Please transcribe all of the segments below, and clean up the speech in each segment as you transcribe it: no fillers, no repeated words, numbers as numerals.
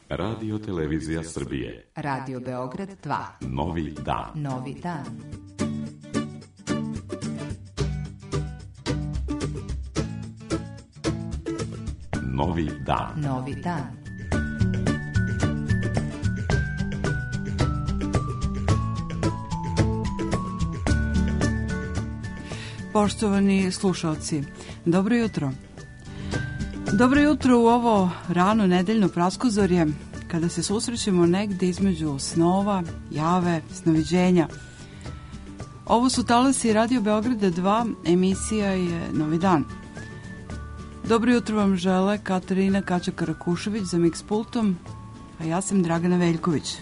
Radio Televizija Srbije. Radio Beograd 2. Novi dan. Novi dan. Novi dan. Novi dan. Poštovani slušalci, dobro jutro. Dobro jutro u ovo rano nedeljno praskozorje, kada se susrećemo negde između snova, jave, snoviđenja. Ovo su talasi Radio Beograda 2, emisija je Novi dan. Dobro jutro vam žele Katarina Kaća-Karakušević za Mix pultom, a ja sam Dragana Veljković.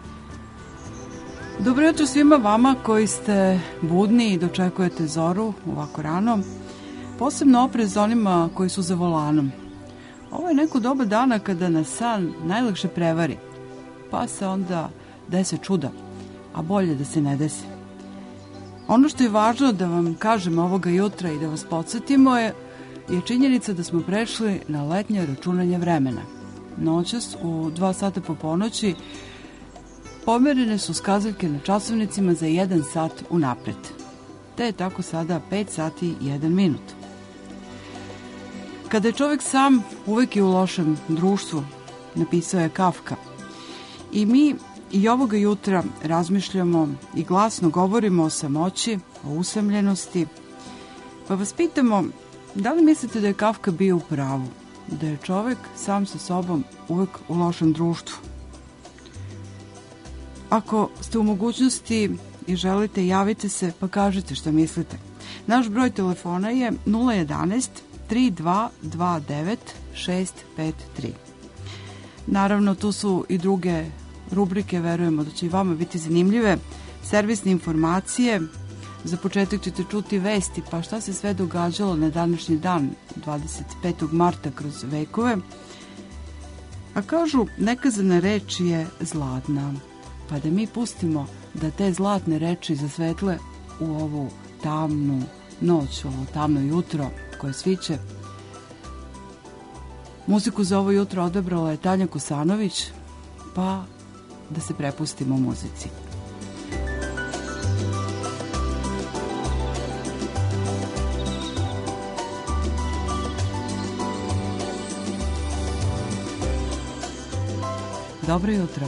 Dobro jutro svima vama koji ste budni i dočekujete zoru ovako rano. Posebno oprez onima koji su za volanom. Ovo je neko doba dana kada nas san najlakše prevari, pa se onda dese čuda, a bolje da se ne desi. Ono što je važno da vam kažem ovoga jutra i da vas podsjetimo je činjenica da smo prešli na letnje računanje vremena. Noćas u 2 sata po ponoći pomerene su skazaljke na časovnicima za 1 sat unapred, te je tako sada 5 sati i 1 minut. Kada je čovjek sam, uvek je u lošem društvu, napisao je Kafka. I mi i ovoga jutra razmišljamo i glasno govorimo o samoći, o usamljenosti, pa vas pitamo, da li mislite da je Kafka bio u pravu, da je čovjek sam sa sobom uvek u lošem društvu? Ako ste u mogućnosti i želite, javite se pa kažete što mislite. Naš broj telefona je 011 3229 653. Naravno, tu su i druge rubrike, verujemo da će i vama biti zanimljive. Servisne informacije, za početak ćete čuti vesti, pa šta se sve događalo na današnji dan, 25. marta kroz vekove. A kažu, nekazana reč je zlatna, pa da mi pustimo da te zlatne reči zasvetle u ovu tamnu noć, ovo tamno jutro koje sviće. Muziku za ovo jutro odabrala je Tanja Kosanović, pa da se prepustimo muzici. Dobro jutro.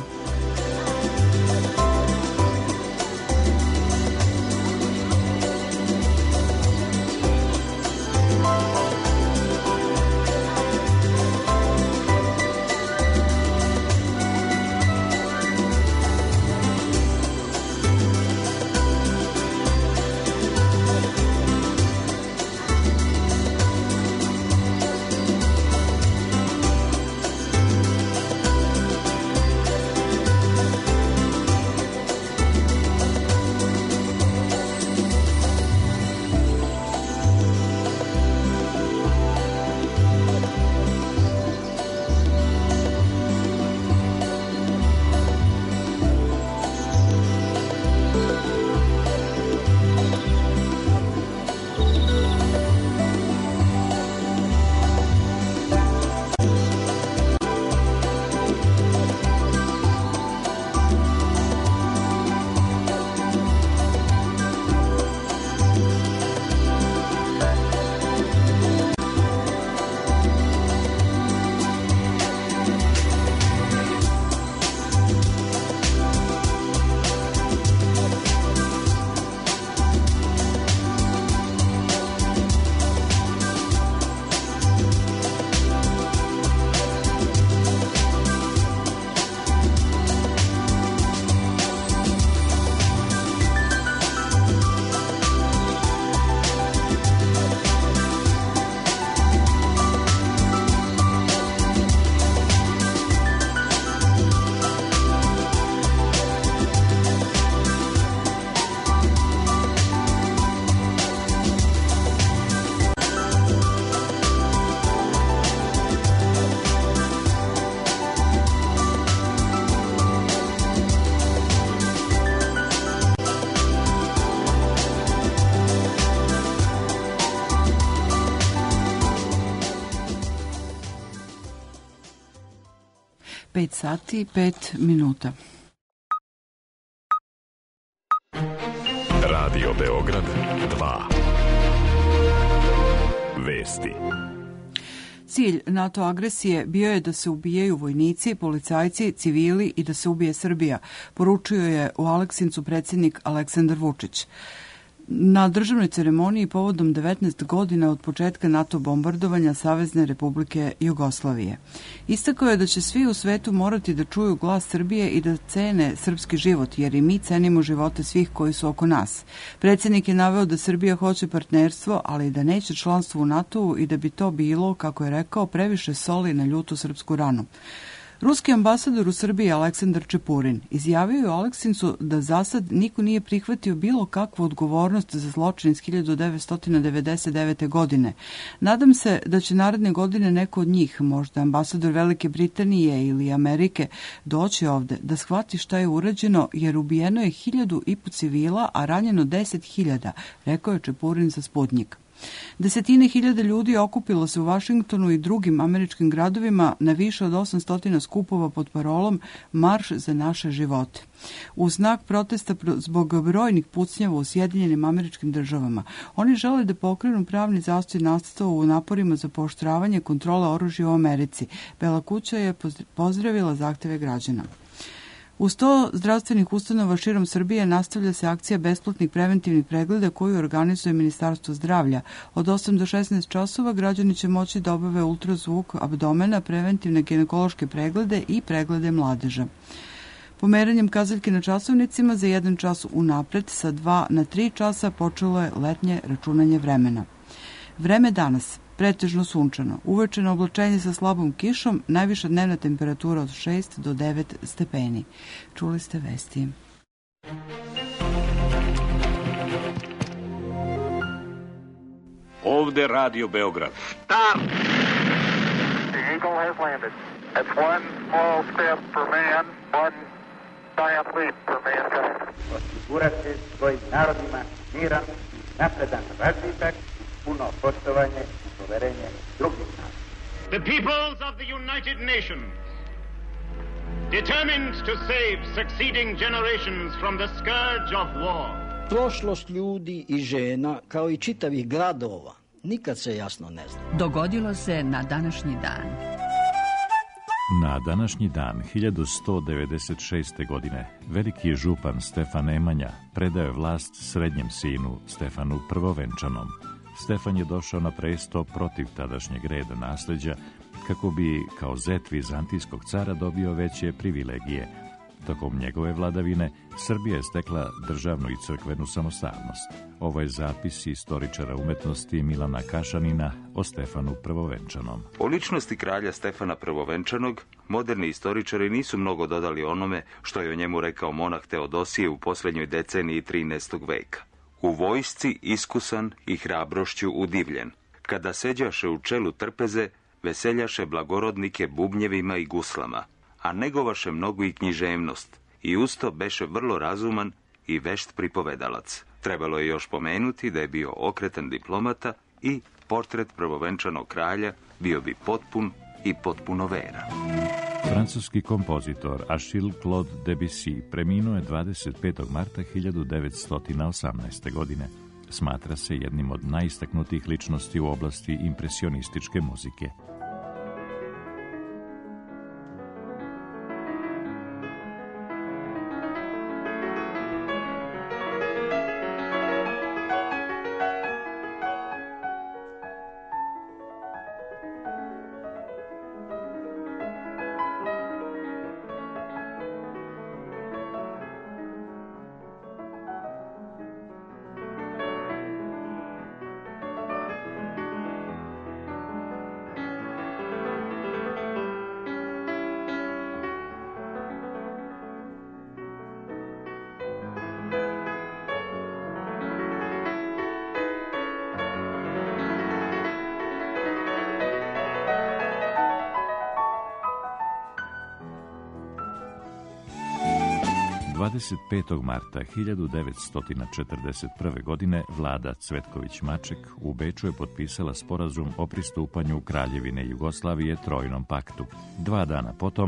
5 sati i 5 minuta. Radio Beograd 2. Vesti. Cilj NATO agresije bio je da se ubijaju vojnici, policajci, civili i da se ubije Srbija, poručio je u Aleksincu predsjednik Aleksandar Vučić. Na državnoj ceremoniji povodom 19 godina od početka NATO bombardovanja Savezne Republike Jugoslavije. Istakao je da će svi u svetu morati da čuju glas Srbije i da cene srpski život, jer i mi cenimo živote svih koji su oko nas. Predsjednik je naveo da Srbija hoće partnerstvo, ali da neće članstvo u NATO-u i da bi to bilo, kako je rekao, previše soli na ljutu srpsku ranu. Ruski ambasador u Srbiji Aleksandar Čepurin izjavio je u Aleksincu da za sad niko nije prihvatio bilo kakvu odgovornost za zločin iz 1999. godine. Nadam se da će naredne godine neko od njih, možda ambasador Velike Britanije ili Amerike, doći ovde da shvati šta je urađeno, jer ubijeno je 1.500 civila, a ranjeno 10.000, rekao je Čepurin za Sputnjik. Desetine hiljada ljudi okupilo se u Vašingtonu i drugim američkim gradovima na više od 800 skupova pod parolom Marš za naše živote. U znak protesta zbog brojnih pucnjava u Sjedinjenim Američkim Državama, oni žele da pokrenu pravni zastoj nastao u naporima za pooštravanje kontrole oružja u Americi. Bela kuća je pozdravila zahteve građana. U 100 zdravstvenih ustanova širom Srbije nastavlja se akcija besplatnih preventivnih pregleda koju organizuje Ministarstvo zdravlja. Od 8 do 16 časova građani će moći da obave ultrazvuk abdomena, preventivne ginekološke preglede i preglede mladeža. Pomeranjem kazaljke na časovnicima za 1 čas unapred sa 2 na 3 časa počelo je letnje računanje vremena. Vreme danas. Pretežno sunčano. Uvečeno oblačenje sa slabom kišom, najviša dnevna temperatura od 6 do 9 stepeni. Čuli ste vesti. Ovde Radio Beograd. Stop! The Eagle has landed. That's one small step for man, one giant leap for mankind. Osigurati svojim narodima miran, napredan razvitak, puno poštovanje i poverenje drugih naroda. The peoples of the United Nations, determined to save succeeding generations from the scourge of war. Prošlost ljudi i žena, kao i čitavih gradova, nikad se jasno ne zna. Dogodilo se na današnji dan. Na današnji dan 1196. godine veliki župan Stefan Nemanja predao je vlast srednjem sinu Stefanu Prvovenčanom. Stefan je došao na presto protiv tadašnjeg reda nasleđa kako bi kao zet vizantijskog cara dobio veće privilegije. Tokom njegove vladavine Srbija je stekla državnu i crkvenu samostalnost. Ovo je zapis istoričara umetnosti Milana Kašanina o Stefanu Prvovenčanom. O ličnosti kralja Stefana Prvovenčanog moderni istoričari nisu mnogo dodali onome što je o njemu rekao monah Teodosije u posljednjoj deceniji 13. veka. U vojsci iskusan i hrabrošću udivljen. Kada seđaše u čelu trpeze, veseljaše blagorodnike bubnjevima i guslama, a negovaše mnogo i književnost, i usto beše vrlo razuman i vešt pripovedalac. Trebalo je još pomenuti da je bio okretan diplomata i portret prvovenčanog kralja bio bi potpun i potpuno veran. Francuski kompozitor Achille Claude Debussy preminuo je 25. marta 1918. godine. Smatra se jednim od najistaknutijih ličnosti u oblasti impresionističke muzike. Dvadeset 5. marta 1941. godine vlada Cvetković-Maček u Beču je potpisala sporazum o pristupanju Kraljevine Jugoslavije Trojnom paktu. 2 dana potom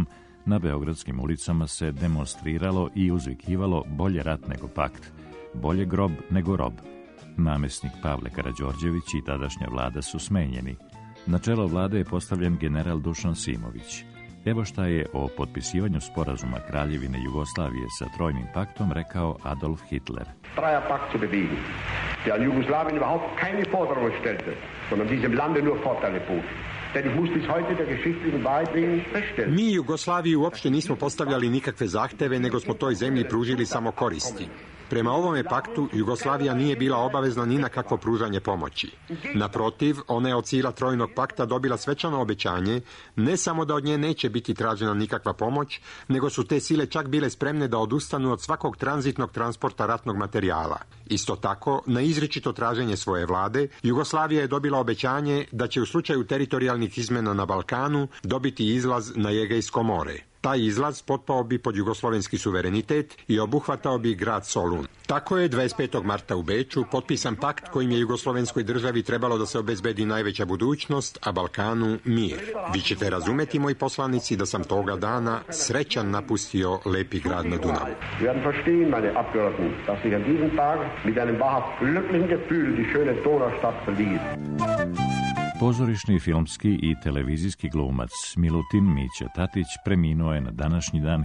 Na beogradskim ulicama se demonstriralo i uzvikivalo bolje rat nego pakt, bolje grob nego rob. Namjesnik Pavle Karađorđević i tadašnja vlada su smenjeni. Na čelo vlade je postavljen general Dušan Simović. Evo šta je o potpisivanju sporazuma Kraljevine Jugoslavije sa Trojnim paktom rekao Adolf Hitler. Dreier Pakt zu bewegen, der an Jugoslawien überhaupt keine Forderungen stellte, sondern diesem Lande nur Vorteile bot. Denn ich muss bis heute der geschichtlichen Wahrheit wegen feststellen. Mi Jugoslaviji uopšte nismo postavljali nikakve zahteve, nego smo toj zemlji pružili samo koristi. Prema ovome paktu, Jugoslavija nije bila obavezna ni na kakvo pružanje pomoći. Naprotiv, ona je od sila Trojnog pakta dobila svečano obećanje, ne samo da od nje neće biti tražena nikakva pomoć, nego su te sile čak bile spremne da odustanu od svakog tranzitnog transporta ratnog materijala. Isto tako, na izričito traženje svoje vlade, Jugoslavija je dobila obećanje da će u slučaju teritorijalnih izmena na Balkanu dobiti izlaz na Egejsko more. Taj izlaz potpao bi pod jugoslovenski suverenitet i obuhvatao bi grad Solun. Tako je 25. marta u Beču potpisan pakt kojim je jugoslovenskoj državi trebalo da se obezbedi najveća budućnost, a Balkanu mir. Vi ćete razumeti, moji poslanici, da sam toga dana srećan napustio lepi grad na Dunavu. Wir werden verstehen, meine Abgeordneten, dass ich an diesem Tag mit einem wahrhaft glücklichen Gefühl die schöne Donaustadt verließ. Pozorišni, filmski i televizijski glumac Milutin Mića Tatić preminuo je na današnji dan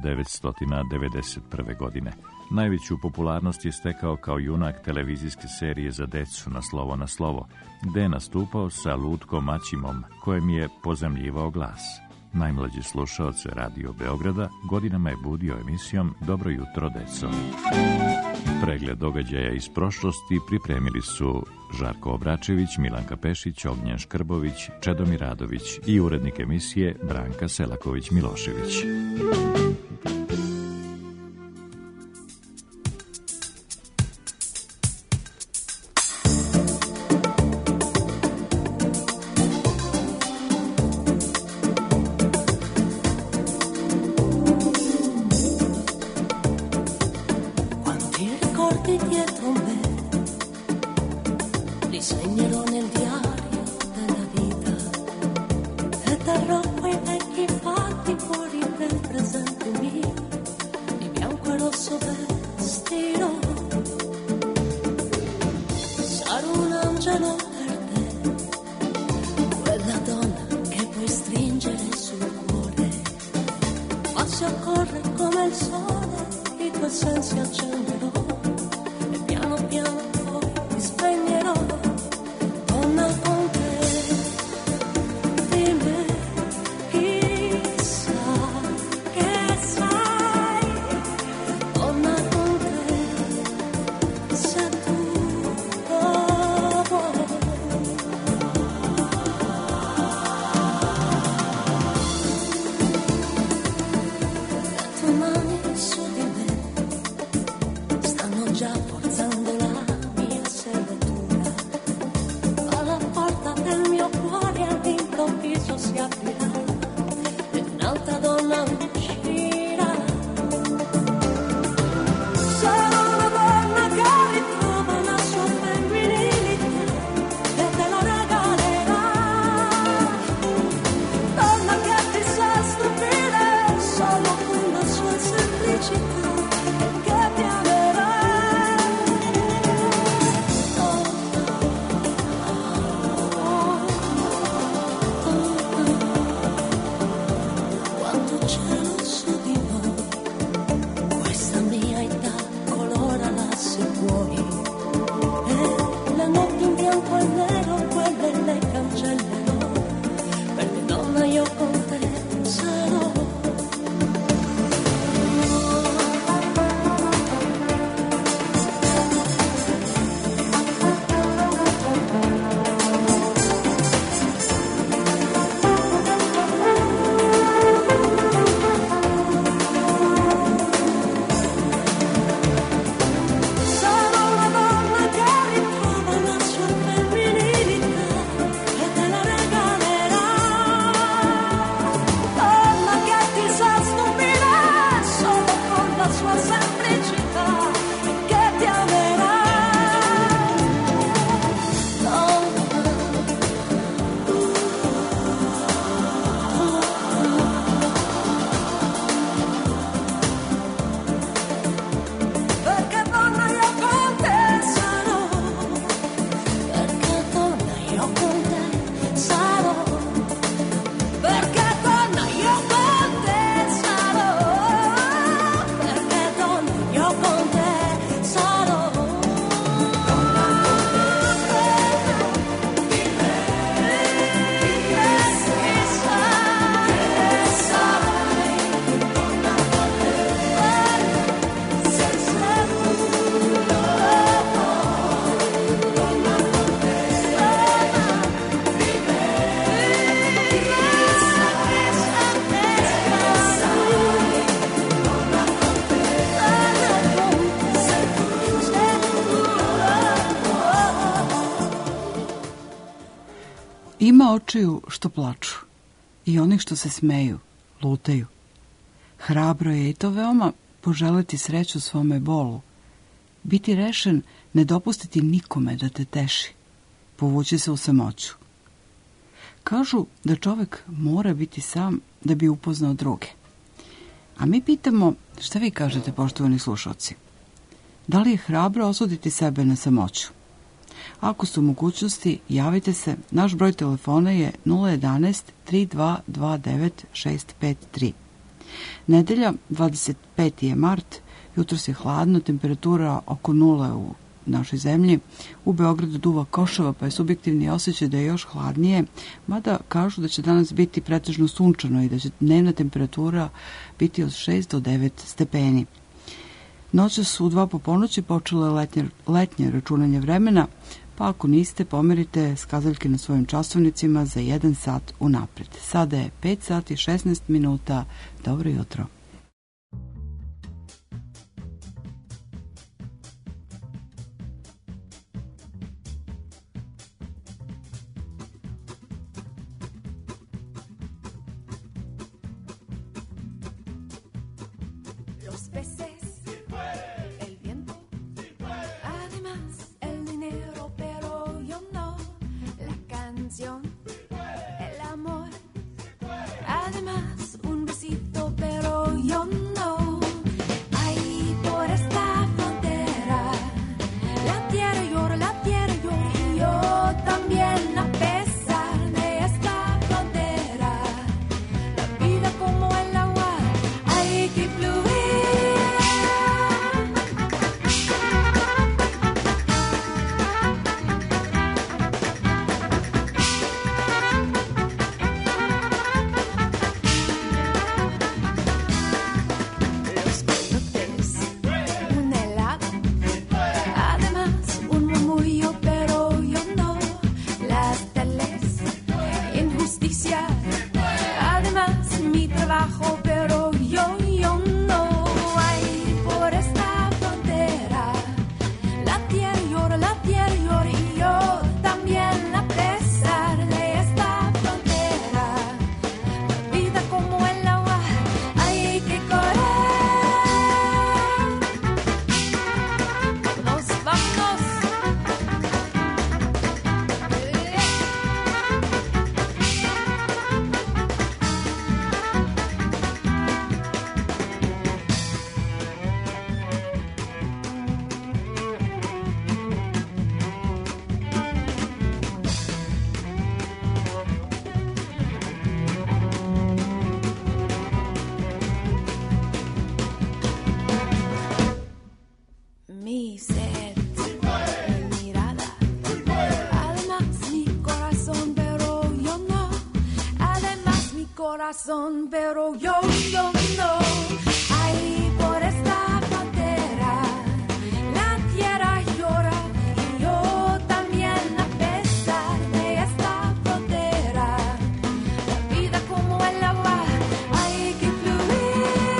1991. godine. Najveću popularnost je stekao kao junak televizijske serije za decu Na slovo na slovo, gde je nastupao sa Lutkom Maćimom, kojem je pozemljivao glas. Najmlađe slušaoce Radio Beograda godinama je budio emisijom Dobro jutro, deco. Pregled događaja iz prošlosti pripremili su Žarko Obračević, Milanka Pešić, Ognjen Škrbović, Čedomir Radović i urednik emisije Branka Selaković-Milošević. Ima očiju što plaču i onih što se smeju, lutaju. Hrabro je i to veoma poželeti sreću svome bolu. Biti rešen, ne dopustiti nikome da te teši. Povući se u samoću. Kažu da čovek mora biti sam da bi upoznao druge. A mi pitamo, šta vi kažete, poštovani slušalci? Da li je hrabro osuditi sebe na samoću? Ako ste u mogućnosti, javite se. Naš broj telefona je 011 3229 653. Nedelja, 25. je mart, jutros je hladno, temperatura oko 0 u našoj zemlji. U Beogradu duva košava, pa je subjektivni osjećaj da je još hladnije, mada kažu da će danas biti pretežno sunčano i da će dnevna temperatura biti od 6 do 9 stepeni. Noćas u 2 po ponoći počelo je letnje računanje vremena, pa ako niste, pomerite skazaljke na svojim časovnicima za 1 sat unapred. Sada je 5 sati 16 minuta. Dobro jutro. El amor, además un besito, pero yo no. Ahí por esta frontera, la tierra llora y yo también, a pesar de esta frontera. La vida como el agua, hay que fluir. Pero yo no. Ahí por esta frontera, la tierra llora y yo también, a pesar de esta frontera. La vida como el agua, hay que fluir.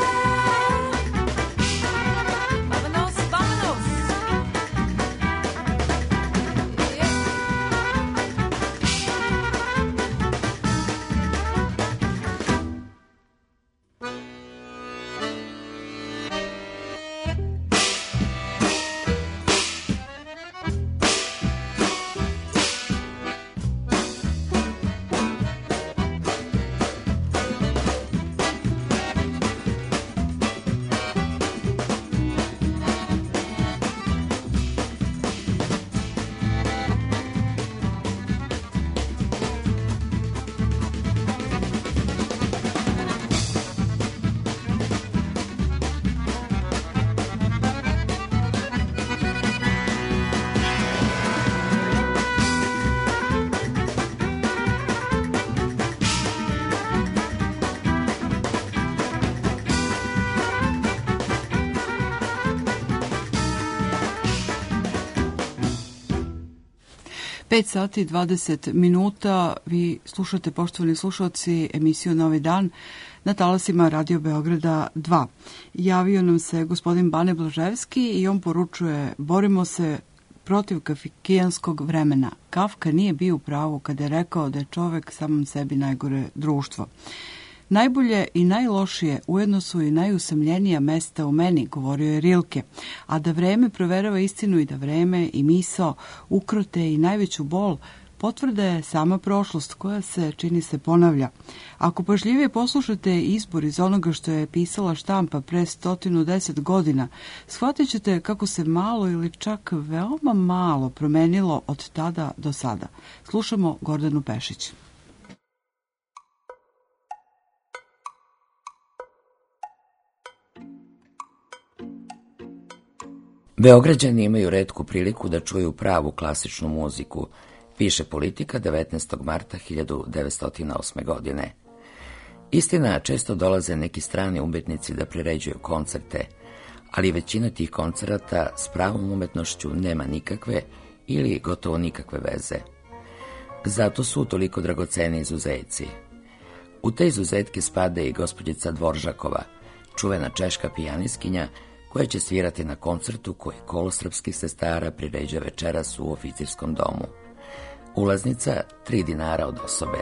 Vámonos, vámonos. Pet sati 20 minuta. Vi slušate, poštovani slušalci, emisiju Novi dan na talasima Radio Beograda 2. Javio nam se gospodin Bane Blaževski i on poručuje: borimo se protiv kafikijanskog vremena. Kafka nije bio u pravu kada je rekao da je čovek samom sebi najgore društvo. Najbolje i najlošije ujedno su i najusamljenija mesta u meni, govorio je Rilke, a da vreme proverava istinu i da vreme i misao ukrote i najveću bol, potvrda je sama prošlost koja se, čini se, ponavlja. Ako pažljivije poslušate izbor iz onoga što je pisala štampa pre 110 godina, shvatit ćete kako se malo ili čak veoma malo promenilo od tada do sada. Slušamo Gordanu Pešić. Beograđani imaju retku priliku da čuju pravu klasičnu muziku, piše Politika 19. marta 1908. godine. Istina, često dolaze neki strani umetnici da priređuju koncerte, ali većina tih koncerata s pravom umetnošću nema nikakve ili gotovo nikakve veze. Zato su toliko dragoceni izuzeci. U te izuzetke spada i gospođica Dvoržakova, čuvena češka pijanistkinja, koja će svirati na koncertu koji Kolo srpskih sestara priređuje večeras u oficirskom domu. Ulaznica 3 dinara od osobe.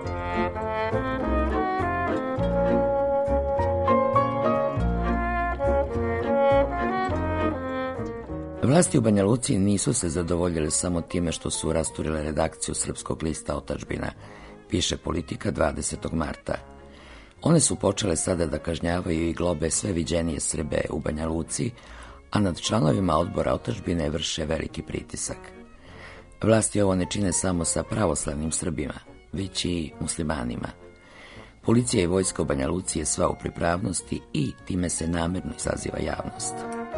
Vlasti u Banja Luci nisu se zadovoljile samo time što su rasturile redakciju srpskog lista Otadžbina, piše Politika 20. marta. One su počele sada da kažnjavaju i globe sve viđenije Srbe u Banja Luci, a nad članovima odbora Otadžbine vrše veliki pritisak. Vlasti ovo ne čine samo sa pravoslavnim Srbima, već i muslimanima. Policija i vojska u Banja Luci je sva u pripravnosti i time se namerno izaziva javnost.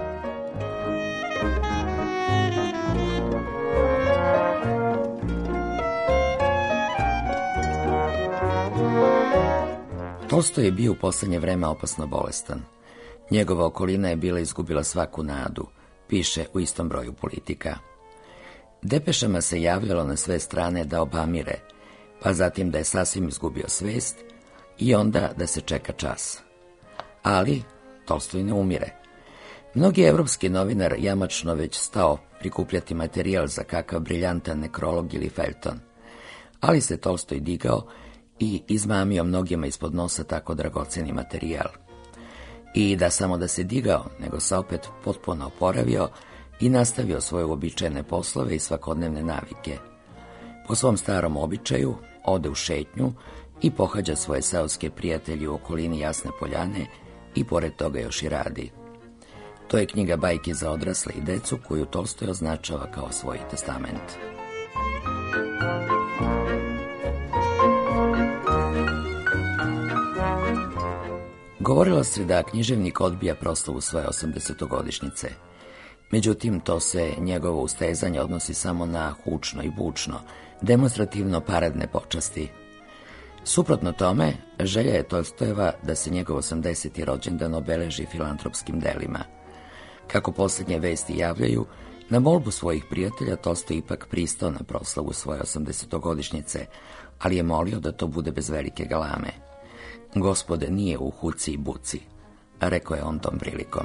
Tolstoj je bio u poslednje vreme opasno bolestan. Njegova okolina je bila izgubila svaku nadu, piše u istom broju Politika. Depešama se javljalo na sve strane da obamire, pa zatim da je sasvim izgubio svest i onda da se čeka čas. Ali Tolstoj ne umire. Mnogi evropski novinar jamačno već stao prikupljati materijal za kakav briljantan nekrolog ili feljton. Ali se Tolstoj digao i izmamio mnogima ispod nosa tako dragoceni materijal. I da samo da se digao, nego se opet potpuno oporavio i nastavio svoje uobičajene poslove i svakodnevne navike. Po svom starom običaju ode u šetnju i pohađa svoje seoske prijatelje u okolini Jasne Poljane i pored toga još i radi. To je knjiga bajki za odrasle i decu koju Tolstoj označava kao svoj testament. Govorilo se da književnik odbija proslavu svoje 80-godišnjice. Međutim, to se njegovo ustezanje odnosi samo na hučno i bučno, demonstrativno paradne počasti. Suprotno tome, želja je Tolstojeva da se njegov 80. rođendan obeleži filantropskim delima. Kako posljednje vesti javljaju, na molbu svojih prijatelja Tolstoj ipak pristao na proslavu svoje 80-godišnjice, ali je molio da to bude bez velike galame. Gospode nije u huci i buci, rekao je on tom prilikom.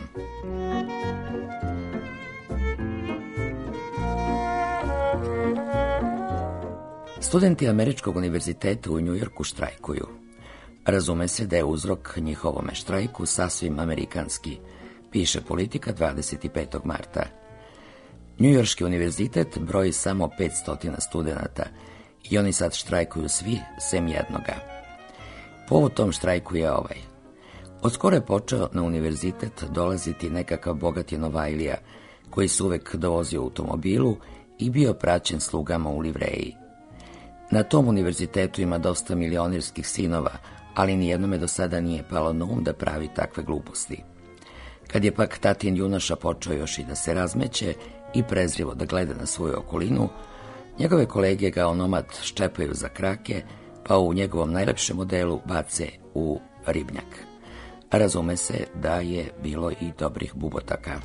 Studenti Američkog univerziteta u Njujorku štrajkuju. Razume se da je uzrok njihovome štrajku sasvim amerikanski, piše Politika 25. marta. Njujorški univerzitet broji samo 500 studenata i oni sad štrajkuju svi, sem jednoga. Povod tom štrajku je ovaj. Odskoro je počeo na univerzitet dolaziti nekakav bogati Novajlija, koji se uvek dovozio u automobilu i bio praćen slugama u livreji. Na tom univerzitetu ima dosta milionirskih sinova, ali nijednome do sada nije palo na um da pravi takve gluposti. Kad je pak tatin junaša počeo još i da se razmeće i prezrivo da gleda na svoju okolinu, njegove kolege ga onomad ščepaju za krake, pa u njegovom najlepšem modelu bace u ribnjak. Razume se da je bilo i dobrih bubotaka.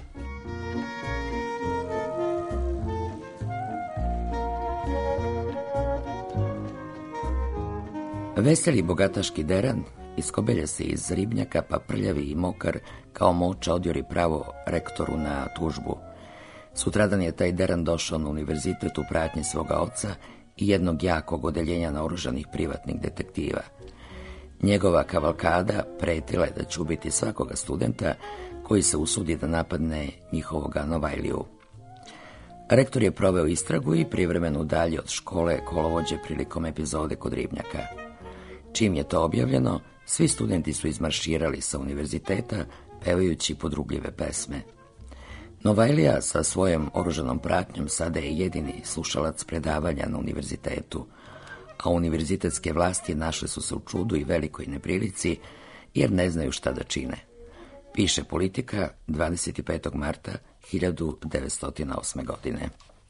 Veseli bogataški deran iskobelja se iz ribnjaka, pa prljavi i mokar kao moča odjuri pravo rektoru na tužbu. Sutradan je taj Deran došao na univerzitet u pratnji svoga oca i jednog jakog odeljenja naoružanih privatnih detektiva. Njegova kavalkada pretila je da će ubiti svakoga studenta koji se usudi da napadne njihovoga Novajliju. Rektor je proveo istragu i privremeno udalje od škole kolovođe prilikom epizode kod Ribnjaka. Čim je to objavljeno, svi studenti su izmarširali sa univerziteta pevajući podrugljive pesme. Novajlija sa svojom oružanom pratnjom sada je jedini slušalac predavanja na univerzitetu, a univerzitetske vlasti našle su se u čudu i velikoj neprilici jer ne znaju šta da čine. Piše Politika 25. marta 1908. godine.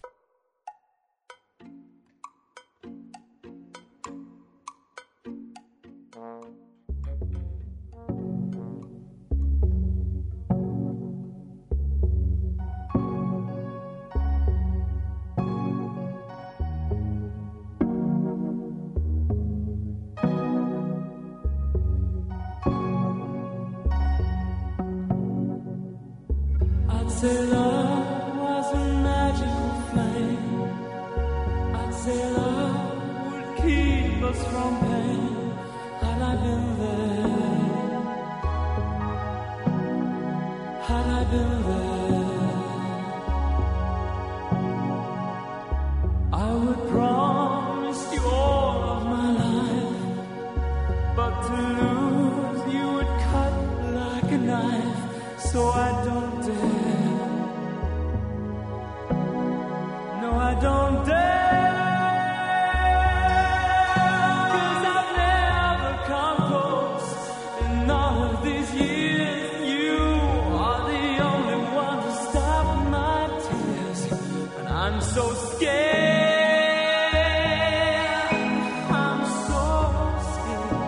Say love was a magical flame. I'd say love would keep us from pain. Had I been there, had I been there, I would promise you all of my life. But to lose you would cut like a knife. So I don't dare. I don't dare, 'cause I've never come close in all of these years. You are the only one to stop my tears, and I'm so scared, I'm so scared.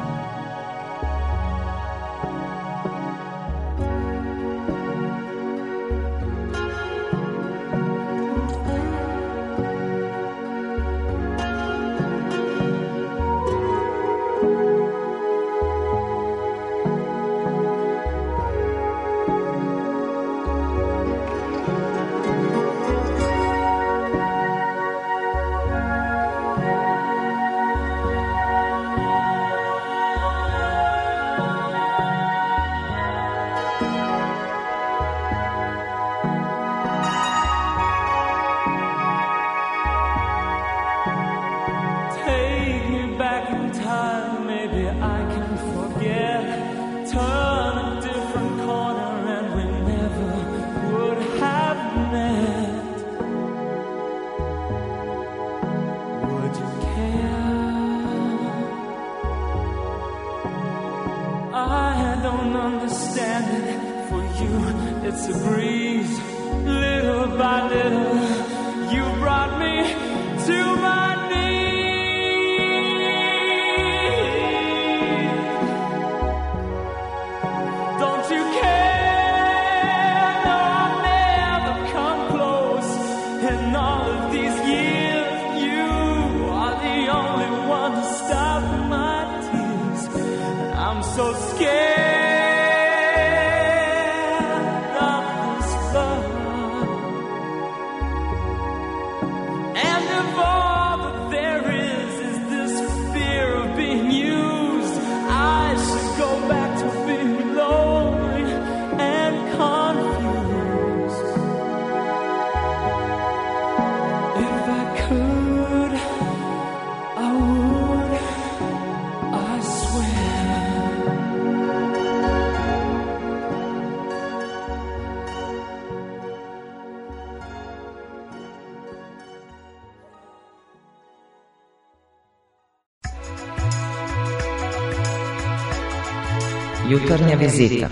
It's a breeze, little by little, you brought me to my knees. Don't you care? No, I've never come close in all of these years. You are the only one to stop my tears, and I'm so scared. Jutarnja vizita.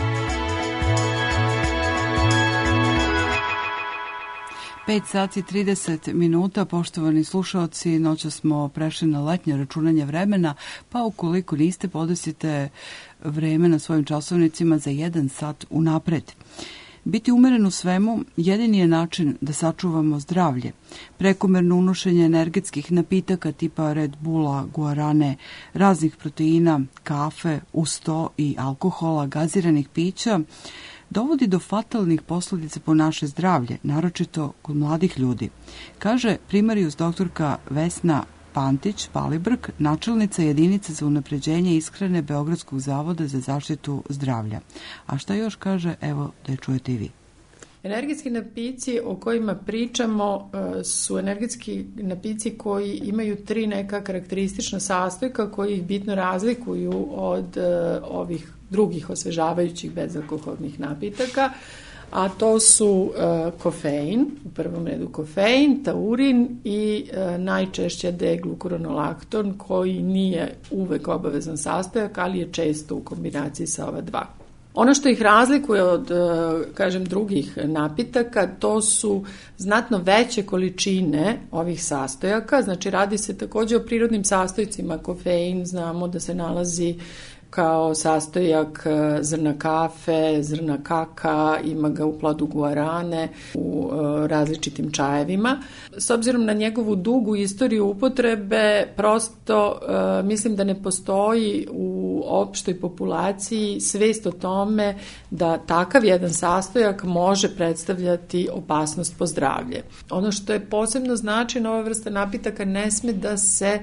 Pet sati 30 minuta, poštovani slušaoci, noćas smo prešli na letnje računanje vremena, pa ukoliko niste, podesite vreme na svojim časovnicima za 1 sat unapred. Biti umeren u svemu jedini je način da sačuvamo zdravlje. Prekomerno unošenje energetskih napitaka tipa Red Bulla, guarane, raznih proteina, kafe, uz to i alkohola, gaziranih pića, dovodi do fatalnih posljedica po naše zdravlje, naročito kod mladih ljudi, kaže primarijus doktorka Vesna Pantić-Palibrk, načelnica jedinice za unapređenje ishrane Beogradskog zavoda za zaštitu zdravlja. A šta još kaže, evo da je čujete i vi. Energetski napici o kojima pričamo su energetski napici koji imaju 3 neka karakteristična sastojka koji ih bitno razlikuju od ovih drugih osvežavajućih bezalkoholnih napitaka, a to su kofein, u prvom redu kofein, taurin i najčešće D-glukuronolakton koji nije uvek obavezan sastojak, ali je često u kombinaciji sa ova dva. Ono što ih razlikuje od, kažem, drugih napitaka, to su znatno veće količine ovih sastojaka, znači radi se takođe o prirodnim sastojcima. Kofein znamo da se nalazi kao sastojak zrna kafe, zrna kaka, ima ga u pladu guarane, u različitim čajevima. S obzirom na njegovu dugu istoriju upotrebe, prosto mislim da ne postoji u opštoj populaciji svest o tome da takav jedan sastojak može predstavljati opasnost po zdravlje. Ono što je posebno značajno, ova vrsta napitaka ne sme da se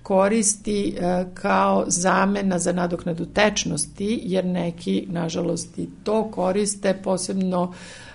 koristi kao zamena za nadoknadu tečnosti, jer neki, nažalost, i to koriste, posebno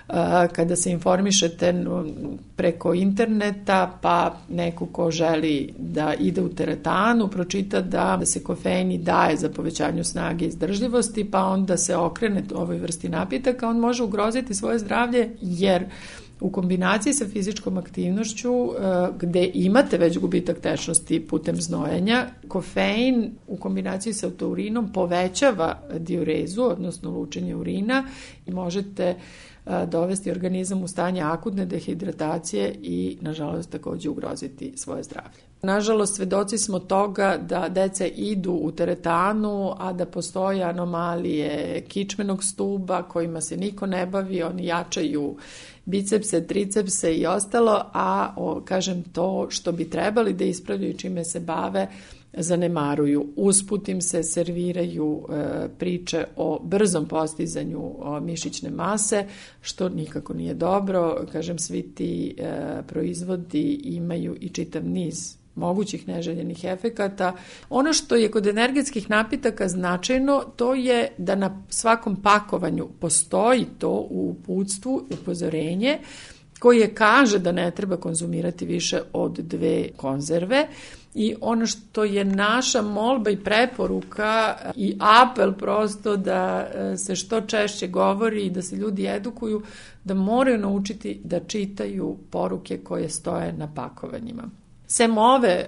kada se informišete preko interneta, pa neko ko želi da ide u teretanu, pročita da se kofein daje za povećanju snage i izdržljivosti, pa onda se okrene ovoj vrsti napitaka, on može ugroziti svoje zdravlje, jer u kombinaciji sa fizičkom aktivnošću, gde imate već gubitak tečnosti putem znojenja, kofein u kombinaciji sa taurinom povećava diurezu, odnosno lučenje urina, i možete dovesti organizam u stanje akutne dehidratacije i, nažalost, takođe ugroziti svoje zdravlje. Nažalost, svedoci smo toga da deca idu u teretanu, a da postoje anomalije kičmenog stuba kojima se niko ne bavi, oni jačaju bicepse, tricepse i ostalo, a kažem, to što bi trebali da ispravljaju, čime se bave, zanemaruju. Usput im se serviraju priče o brzom postizanju mišićne mase, što nikako nije dobro. Kažem, svi ti proizvodi imaju i čitav niz mogućih neželjenih efekata. Ono što je kod energetskih napitaka značajno, to je da na svakom pakovanju postoji to u uputstvu upozorenje koje kaže da ne treba konzumirati više od 2 konzerve. I ono što je naša molba i preporuka i apel prosto da se što češće govori i da se ljudi edukuju, da moraju naučiti da čitaju poruke koje stoje na pakovanjima. Sem ove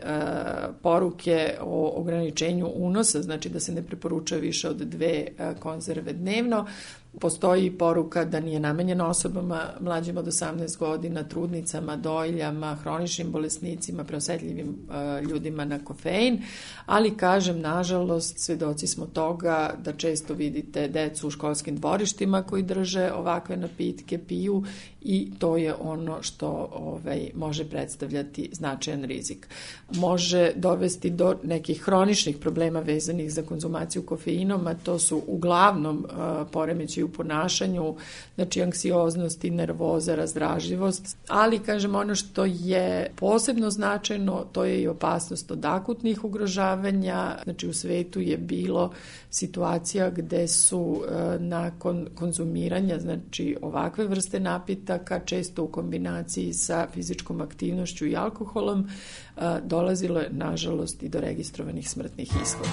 poruke o ograničenju unosa, znači da se ne preporučuje više od 2 konzerve dnevno, postoji poruka da nije namenjena osobama mlađim od 18 godina, trudnicama, dojiljama, hroničnim bolesnicima, preosetljivim ljudima na kofein, ali, kažem, nažalost, svedoci smo toga da često vidite decu u školskim dvorištima koji drže ovakve napitke, piju, i to je ono što može predstavljati značajan rizik. Može dovesti do nekih hroničnih problema vezanih za konzumaciju kofeinom, a to su uglavnom poremećaji u ponašanju, znači anksioznost, nervoza, razdražljivost, ali, kažem, ono što je posebno značajno, to je i opasnost od akutnih ugrožavanja. Znači, u svetu je bilo situacija gde su nakon konzumiranja, znači, ovakve vrste napitaka, često u kombinaciji sa fizičkom aktivnošću i alkoholom, dolazilo je, nažalost, i do registrovanih smrtnih ishoda.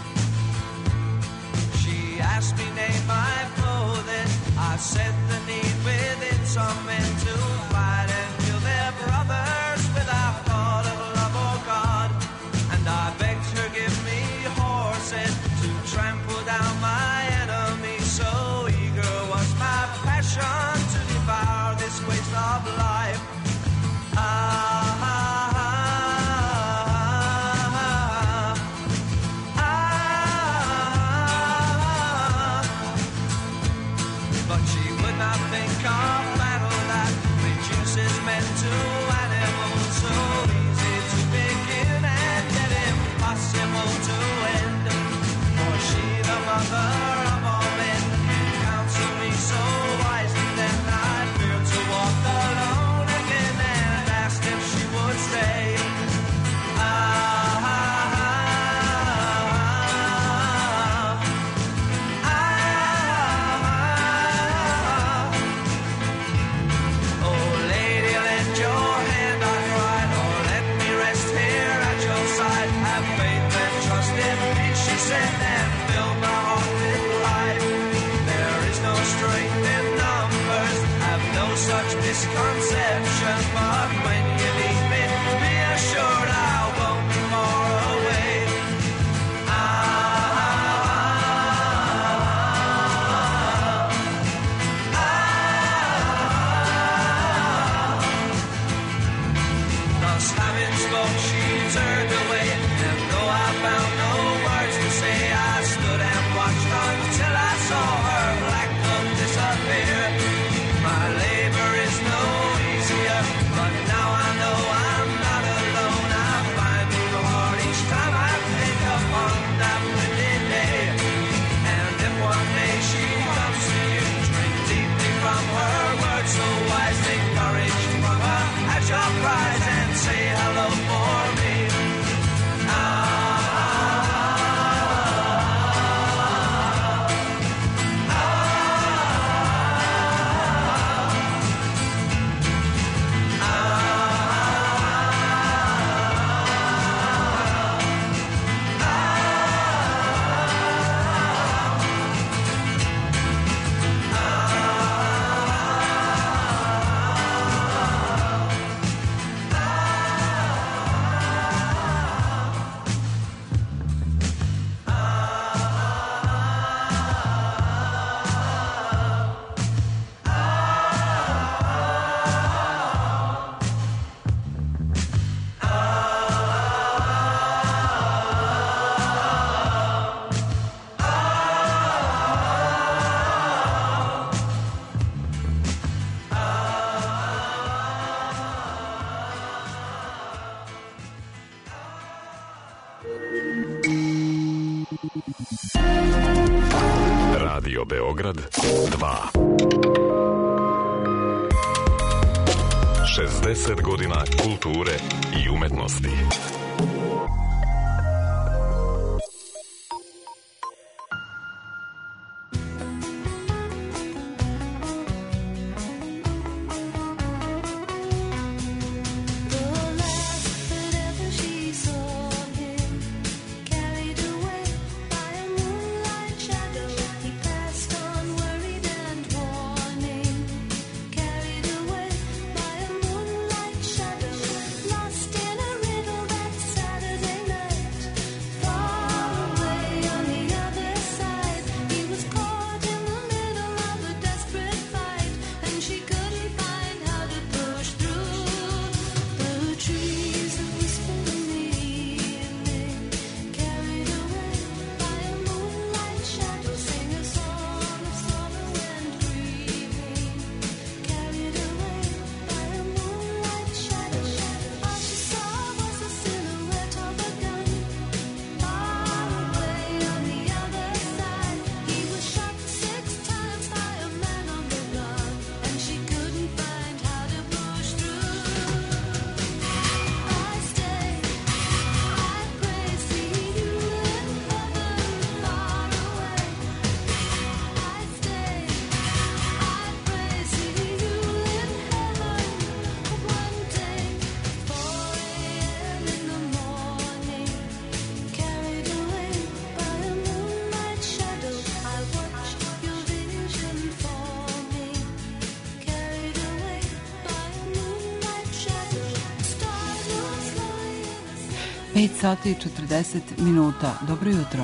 Asked me name my clothing, I said the name some men to fight and kill their brothers without thought of love or God. And I begged her, give me horses to trample down my enemies. So eager was my passion to devour this waste of life. But she would not think of battle that reduces men to animals. So easy to begin and yet impossible to end. For she, the mother of all men, counseled me so wisely. Then I feared to walk alone again and asked if she would stay. Oh, lady, lend your hand, I cried, or let me rest here at your side. Have faith and trust in me, she said, and fill my heart with life. There is no strength in numbers, have no such misconception. But when you leave me, be assured I won't be far away. Thus having spoke, she turned away, and though I found no words to say, I stood and watched until I saw her black cloak disappear. My labor is no easier, but now I know I'm not alone. I find new heart each time I think upon that windy day. And if one day she comes to you, drink deeply from her words so wise, take courage from her at your prize and say hello for me. Radio Beograd 2. 60 godina kulture i umetnosti. Lost in a riddle that 5 sati i 40 minuta. Dobro jutro.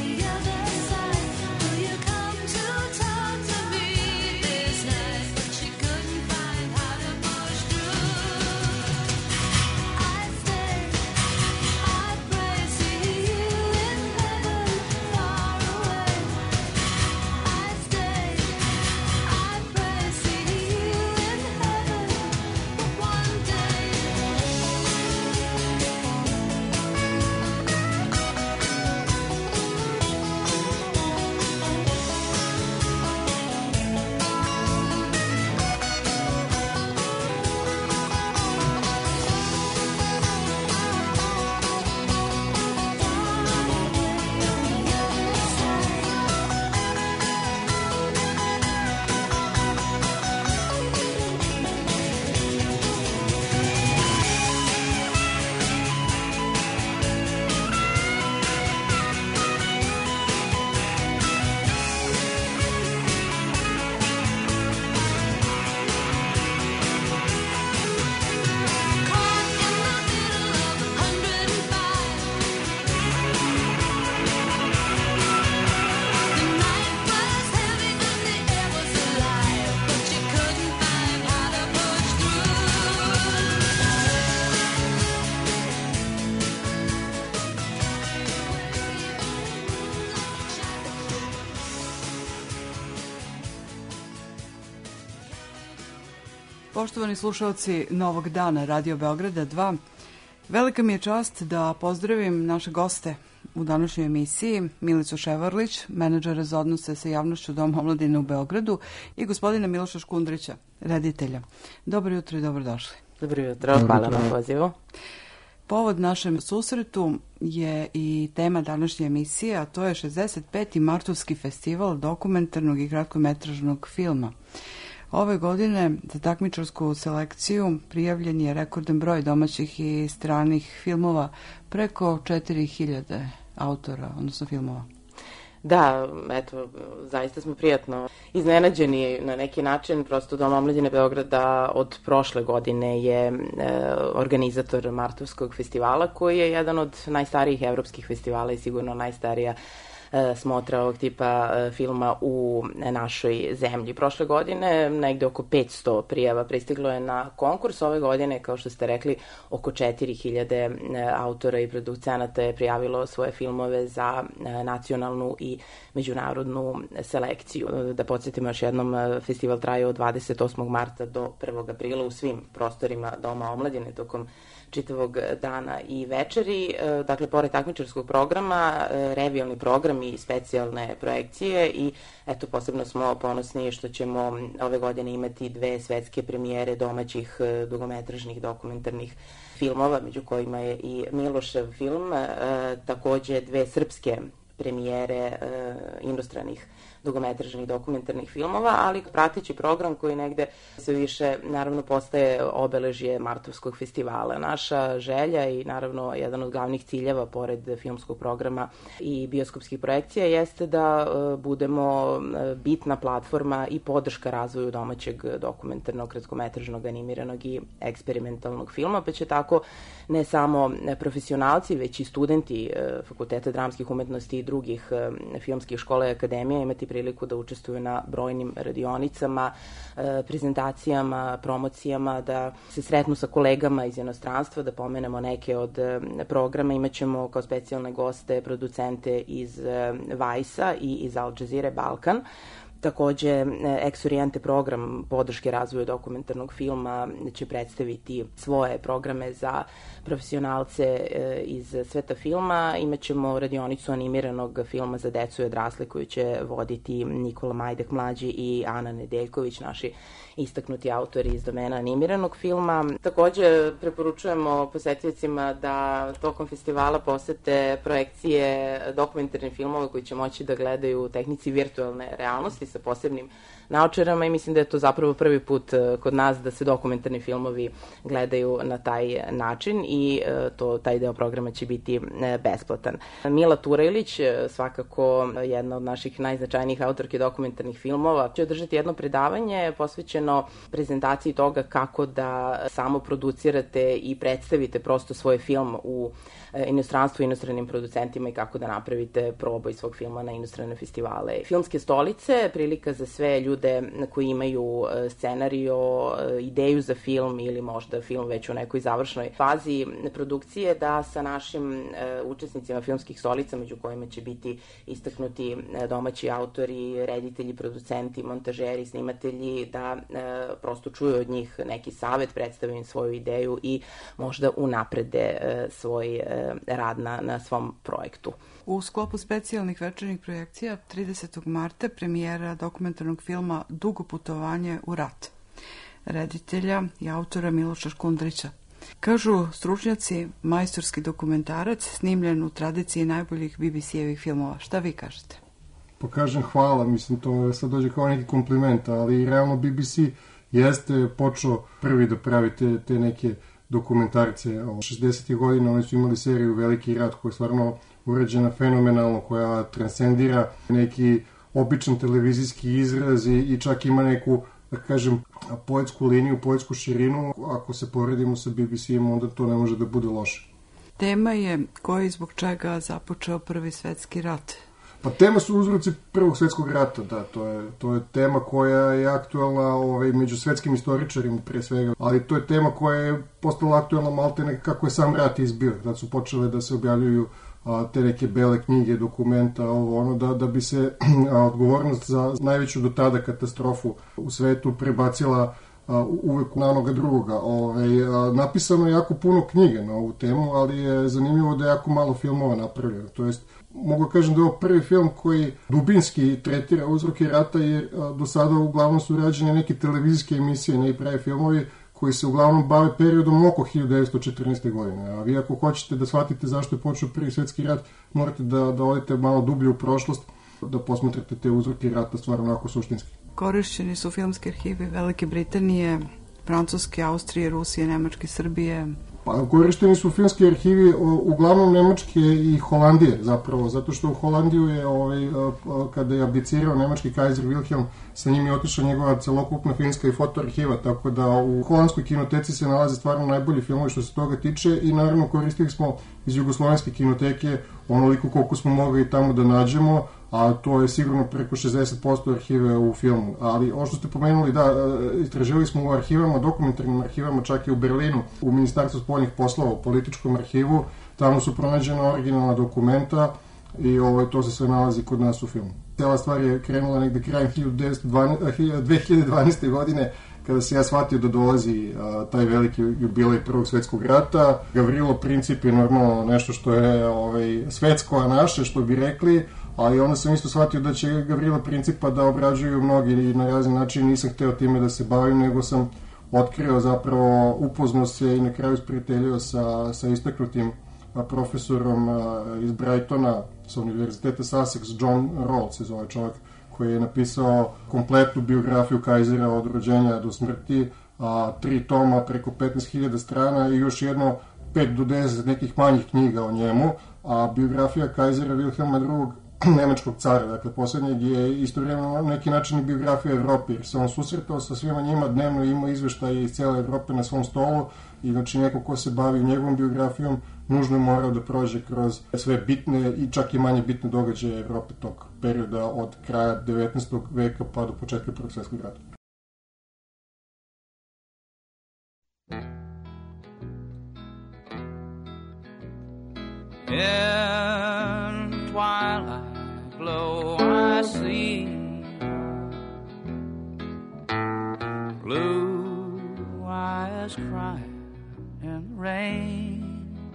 Poštovani slušalci Novog dana Radio Beograda 2, velika mi je čast da pozdravim naše goste u današnjoj emisiji, Milicu Ševarlić, menadžera za odnose sa javnošću Doma omladine u Beogradu, i gospodina Miloša Škundrića, reditelja. Dobro jutro i dobrodošli. Dobro jutro, hvala na pozivu. Povod našem susretu je i tema današnje emisije, a to je 65. Martovski festival dokumentarnog i kratkometražnog filma. Ove godine za takmičarsku selekciju prijavljen je rekordan broj domaćih i stranih filmova, preko 4000 autora, odnosno filmova. Da, eto, zaista smo prijatno iznenađeni na neki način. Prosto Dom omladine Beograda od prošle godine je organizator Martovskog festivala, koji je jedan od najstarijih evropskih festivala i sigurno najstarija smotra ovog tipa filma u našoj zemlji. Prošle godine negde oko 500 prijava pristiglo je na konkurs. Ove godine, kao što ste rekli, oko 4000 autora i producenata je prijavilo svoje filmove za nacionalnu i međunarodnu selekciju. Da podsjetimo još jednom, festival traje od 28. marta do 1. aprila u svim prostorima Doma omladine tokom čitavog dana i večeri. Dakle, pored takmičarskog programa, revijalni program i specijalne projekcije, i eto, posebno smo ponosni što ćemo ove godine imati 2 svetske premijere domaćih dugometražnih dokumentarnih filmova, među kojima je i Milošev film, takođe 2 srpske premijere inostranih dugometražnih dokumentarnih filmova, ali prateći program koji negde sve više naravno postaje obeležje Martovskog festivala. Naša želja i naravno jedan od glavnih ciljeva pored filmskog programa i bioskopskih projekcija jeste da budemo bitna platforma i podrška razvoju domaćeg dokumentarnog, kratkometražnog, animiranog i eksperimentalnog filma, pa će tako ne samo profesionalci, već i studenti Fakulteta dramskih umetnosti i drugih filmskih škola i akademija imati priliku da učestvuju na brojnim radionicama, prezentacijama, promocijama, da se sretnu sa kolegama iz inostranstva, da pomenemo neke od programa. Imaćemo kao specijalne goste producente iz Vajsa i iz Al Jazeera Balkan. Takođe, Ex Oriente program podrške razvoju dokumentarnog filma će predstaviti svoje programe za profesionalce iz sveta filma. Imaćemo radionicu animiranog filma za decu i odrasle koju će voditi Nikola Majdek mlađi i Ana Nedeljković, naši istaknuti autori iz domena animiranog filma. Takođe, preporučujemo posetiocima da tokom festivala posete projekcije dokumentarnih filmova koji će moći da gledaju u tehnici virtualne realnosti sa posebnim naočarama i mislim da je to zapravo prvi put kod nas da se dokumentarni filmovi gledaju na taj način i taj deo programa će biti besplatan. Mila Turajlić, svakako jedna od naših najznačajnijih autorki dokumentarnih filmova, će održati jedno predavanje posvećeno prezentaciji toga kako da samo producirate i predstavite prosto svoj film u inostranstvu, inostranim producentima i kako da napravite proboj svog filma na inostrane festivale. Filmske stolice, prilika za sve ljude koji imaju scenario, ideju za film ili možda film već u nekoj završnoj fazi produkcije, da sa našim učesnicima filmskih stolica, među kojima će biti istaknuti domaći autori, reditelji, producenti, montažeri, snimatelji, da prosto čuju od njih neki savet, predstave im svoju ideju i možda unaprede svoj rad na svom projektu. U sklopu specijalnih večernjih projekcija 30. marta premijera dokumentarnog filma Dugo putovanje u rat, reditelja i autora Miloša Škundrića. Kažu stručnjaci, majstorski dokumentarac snimljen u tradiciji najboljih BBC-evih filmova. Šta vi kažete? Pa kažem hvala, mislim to sad dođe kao neki kompliment, ali realno BBC jeste počeo prvi da pravi te neke dokumentarce. 60. godina oni su imali seriju Veliki rat koja je stvarno urađena fenomenalno, koja transcendira neki običan televizijski izraz i čak ima neku, da kažem, poetsku liniju, poetsku širinu. Ako se poredimo sa BBC-em, onda to ne može da bude loše. Tema je ko je i zbog čega započeo Prvi svetski rat. Pa tema su uzroci Prvog svetskog rata, da, to je tema koja je aktualna među svetskim istoričarima pre svega, ali to je tema koja je postala aktualna maltene kako je sam rat izbio, da su počele da se objavljuju te neke bele knjige, dokumenta, da bi se odgovornost za najveću do tada katastrofu u svetu prebacila uvek na onoga drugoga. Napisano je jako puno knjige na ovu temu, ali je zanimljivo da je jako malo filmova napravljeno. To jest, mogu kažem da je ovo prvi film koji dubinski tretira uzroke rata, jer do sada uglavnom su rađene neke televizijske emisije, ne i prave filmovi, koji se uglavnom bave periodom oko 1914. godine. A vi ako hoćete da shvatite zašto je počeo Prvi svetski rat, morate da odete malo dublje u prošlost, da posmatrate te uzroke rata stvarno onako suštinski. Korišćeni su filmske arhive Velike Britanije, Francuske, Austrije, Rusije, Nemačke, Srbije. Pa korišteni su filmski arhivi uglavnom Nemačke i Holandije zapravo, zato što u Holandiju je kada je abdicirao nemački kajzer Wilhelm, sa njim je otišla njegova celokupna filmska i fotoarhiva, tako da u holandskoj kinoteci se nalaze stvarno najbolji filmovi što se toga tiče i naravno koristili smo iz jugoslovenske kinoteke onoliko koliko smo mogli tamo da nađemo, a to je sigurno preko 60% arhive u filmu. Ali ovo što ste pomenuli, da, istraživali smo u arhivama, dokumentarnim arhivama, čak i u Berlinu, u Ministarstvu spoljnih poslova, u političkom arhivu, tamo su pronađena originalna dokumenta i to se sve nalazi kod nas u filmu. Cijela stvar je krenula negde krajem 2012. godine, kada se ja shvatio da dolazi taj veliki jubilej Prvog svetskog rata. Gavrilo Princip je normalno nešto što je svetsko, a naše, što bi rekli, ali onda sam isto shvatio da će Gavrila Principa da obrađuju mnogi i na razni način. Nisam hteo time da se bavim, nego sam otkrio, zapravo upoznao se i na kraju sprijateljio sa istaknutim profesorom iz Brightona sa univerziteta Sussex, John Rawls se zove čovjek, koji je napisao kompletnu biografiju Kajzera od rođenja do smrti, 3 toma preko 15.000 strana i još jedno 5 do 10 nekih manjih knjiga o njemu, a biografija Kajzera Wilhelma II, nemačkog cara, dakle poslednjeg, je istovremeno na neki način i biografija Evrope, jer se on susretao sa svima njima, dnevno ima izveštaje iz cele Evrope na svom stolu i znači neko ko se bavi njegovom biografijom nužno je morao da prođe kroz sve bitne i čak i manje bitne događaje Evrope tog perioda od kraja 19. veka pa do početka Prvog svetskog rata. In twilight glow I see blue eyes crying in the rain.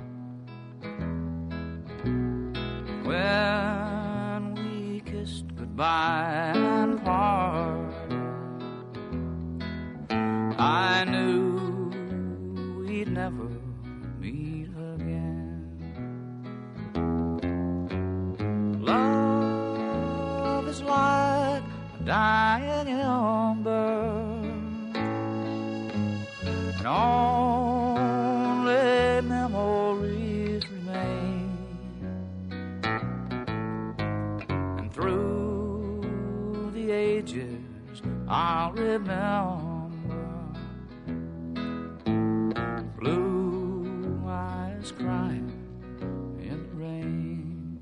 When we kissed goodbye and parted, I knew we'd never meet again. Love is like a dying remember blue eyes crying in the rain.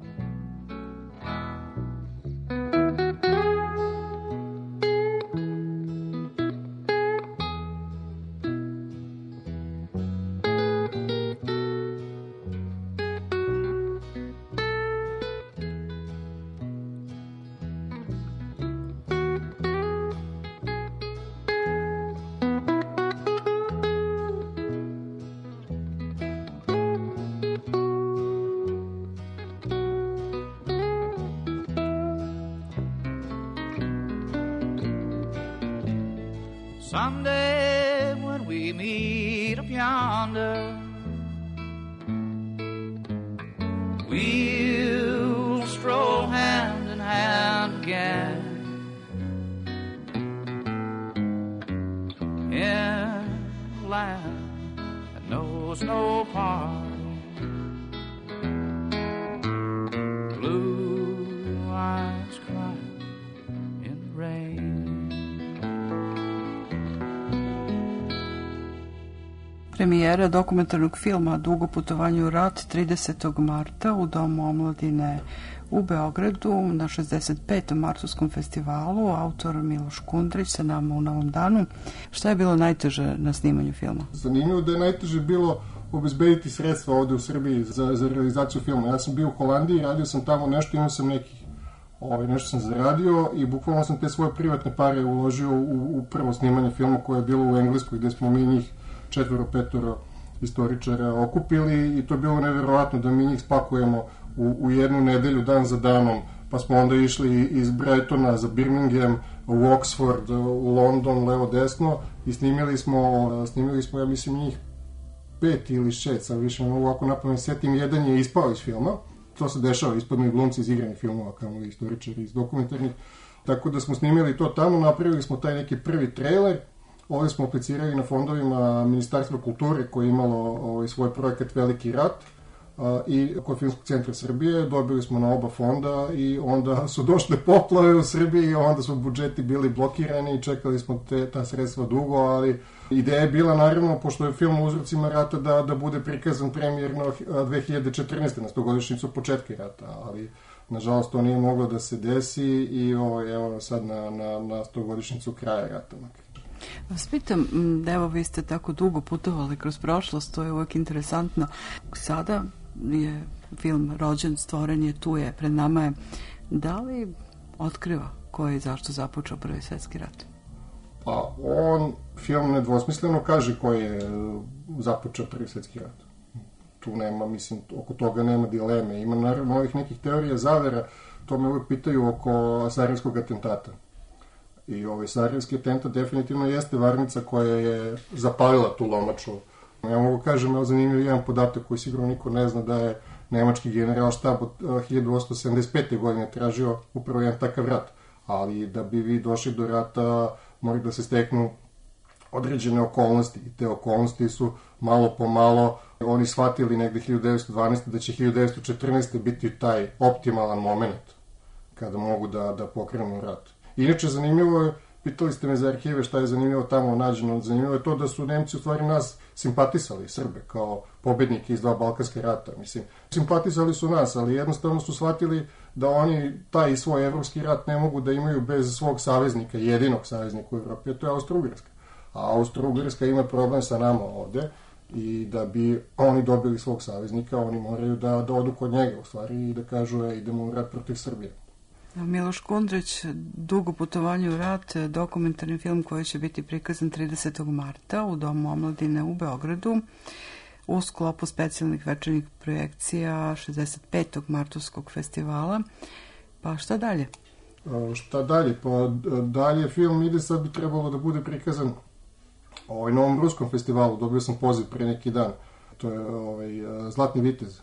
Someday when we meet up yonder, we'll stroll hand in hand again in a land that knows no parting. Blue eyes crying in the rain. Premijera dokumentarnog filma Dugo putovanje u rat 30. marta u Domu omladine u Beogradu na 65. martovskom festivalu. Autor Miloš Kundrić sa nama u Novom Danu. Šta je bilo najteže na snimanju filma? Zanimljivo da je najteže bilo obezbediti sredstva ovde u Srbiji za realizaciju filma. Ja sam bio u Holandiji, radio sam tamo nešto, imao sam nešto sam zaradio i bukvalno sam te svoje privatne pare uložio u prvo snimanje filma koje je bilo u Engleskoj, gde smo mi njih 4-5 istoričara okupili i to je bilo neverovatno da mi njih spakujemo u jednu nedelju, dan za danom, pa smo onda išli iz Brightona za Birmingham, u Oxford, u London, levo desno i snimili smo, ja mislim, njih 5 ili 6, sad više ovako napamet setim, jedan je ispao iz filma, to se dešava, ispadnu i glumci iz igranih filmova, kao i istoričari iz dokumentarnih, tako da smo snimili to tamo, napravili smo taj neki prvi trailer. Ovdje smo aplicirali na fondovima Ministarstva kulture koje je imalo svoj projekat Veliki rat i kod Filmskog centra Srbije. Dobili smo na oba fonda i onda su došle poplave u Srbiji i onda su budžeti bili blokirani i čekali smo ta sredstva dugo, ali ideja je bila naravno, pošto je film o uzrocima rata, da bude prikazan premijerno 2014. na 100-godišnjicu početka rata, ali nažalost to nije moglo da se desi i evo sad na 100-godišnjicu kraja rata. Vas pitam, evo vi ste tako dugo putovali kroz prošlost, to je uvijek interesantno. Sada je film rođen, stvoren je, tu je, pred nama je. Da li otkriva ko je i zašto započeo Prvi svjetski rat? Pa on, film nedvosmisleno kaže ko je započeo Prvi svjetski rat. Tu nema, mislim, oko toga nema dileme. Ima naravno ovih nekih teorija zavera, to me uvijek pitaju oko Sarajevskog atentata. I Sarajevski atentat definitivno jeste varnica koja je zapalila tu lomaču. Ja mogu kažem, zanimljiv jedan podatak koji sigurno niko ne zna, da je nemački generalštab od 1875. godine tražio upravo jedan takav rat. Ali da bi vi došli do rata, mora da se steknu određene okolnosti. I te okolnosti su malo po malo oni shvatili negde 1912. da će 1914. biti taj optimalan moment kada mogu da pokrenu rat. Inače, zanimljivo je, pitali ste me za arhive šta je zanimljivo tamo nađeno, zanimljivo je to da su Nemci u stvari nas simpatisali, Srbe, kao pobednike iz 2 balkanske rata. Mislim, simpatisali su nas, ali jednostavno su shvatili da oni taj svoj evropski rat ne mogu da imaju bez svog saveznika, jedinog saveznika u Evropi, a to je Austro-Ugarska. A Austro-Ugarska ima problem sa nama ovde i da bi oni dobili svog saveznika, oni moraju da odu kod njega, u stvari, i da kažu idemo u rat protiv Srbije. Miloš Kundrić, Dugo putovanje u rat, dokumentarni film koji će biti prikazan 30. marta u Domu omladine u Beogradu u sklopu specijalnih večernjih projekcija 65. martovskog festivala. Pa šta dalje? Šta dalje? Pa dalje film ide, sad bi trebalo da bude prikazan na Novom Ruskom festivalu. Dobio sam poziv pre neki dan. To je Zlatni vitez,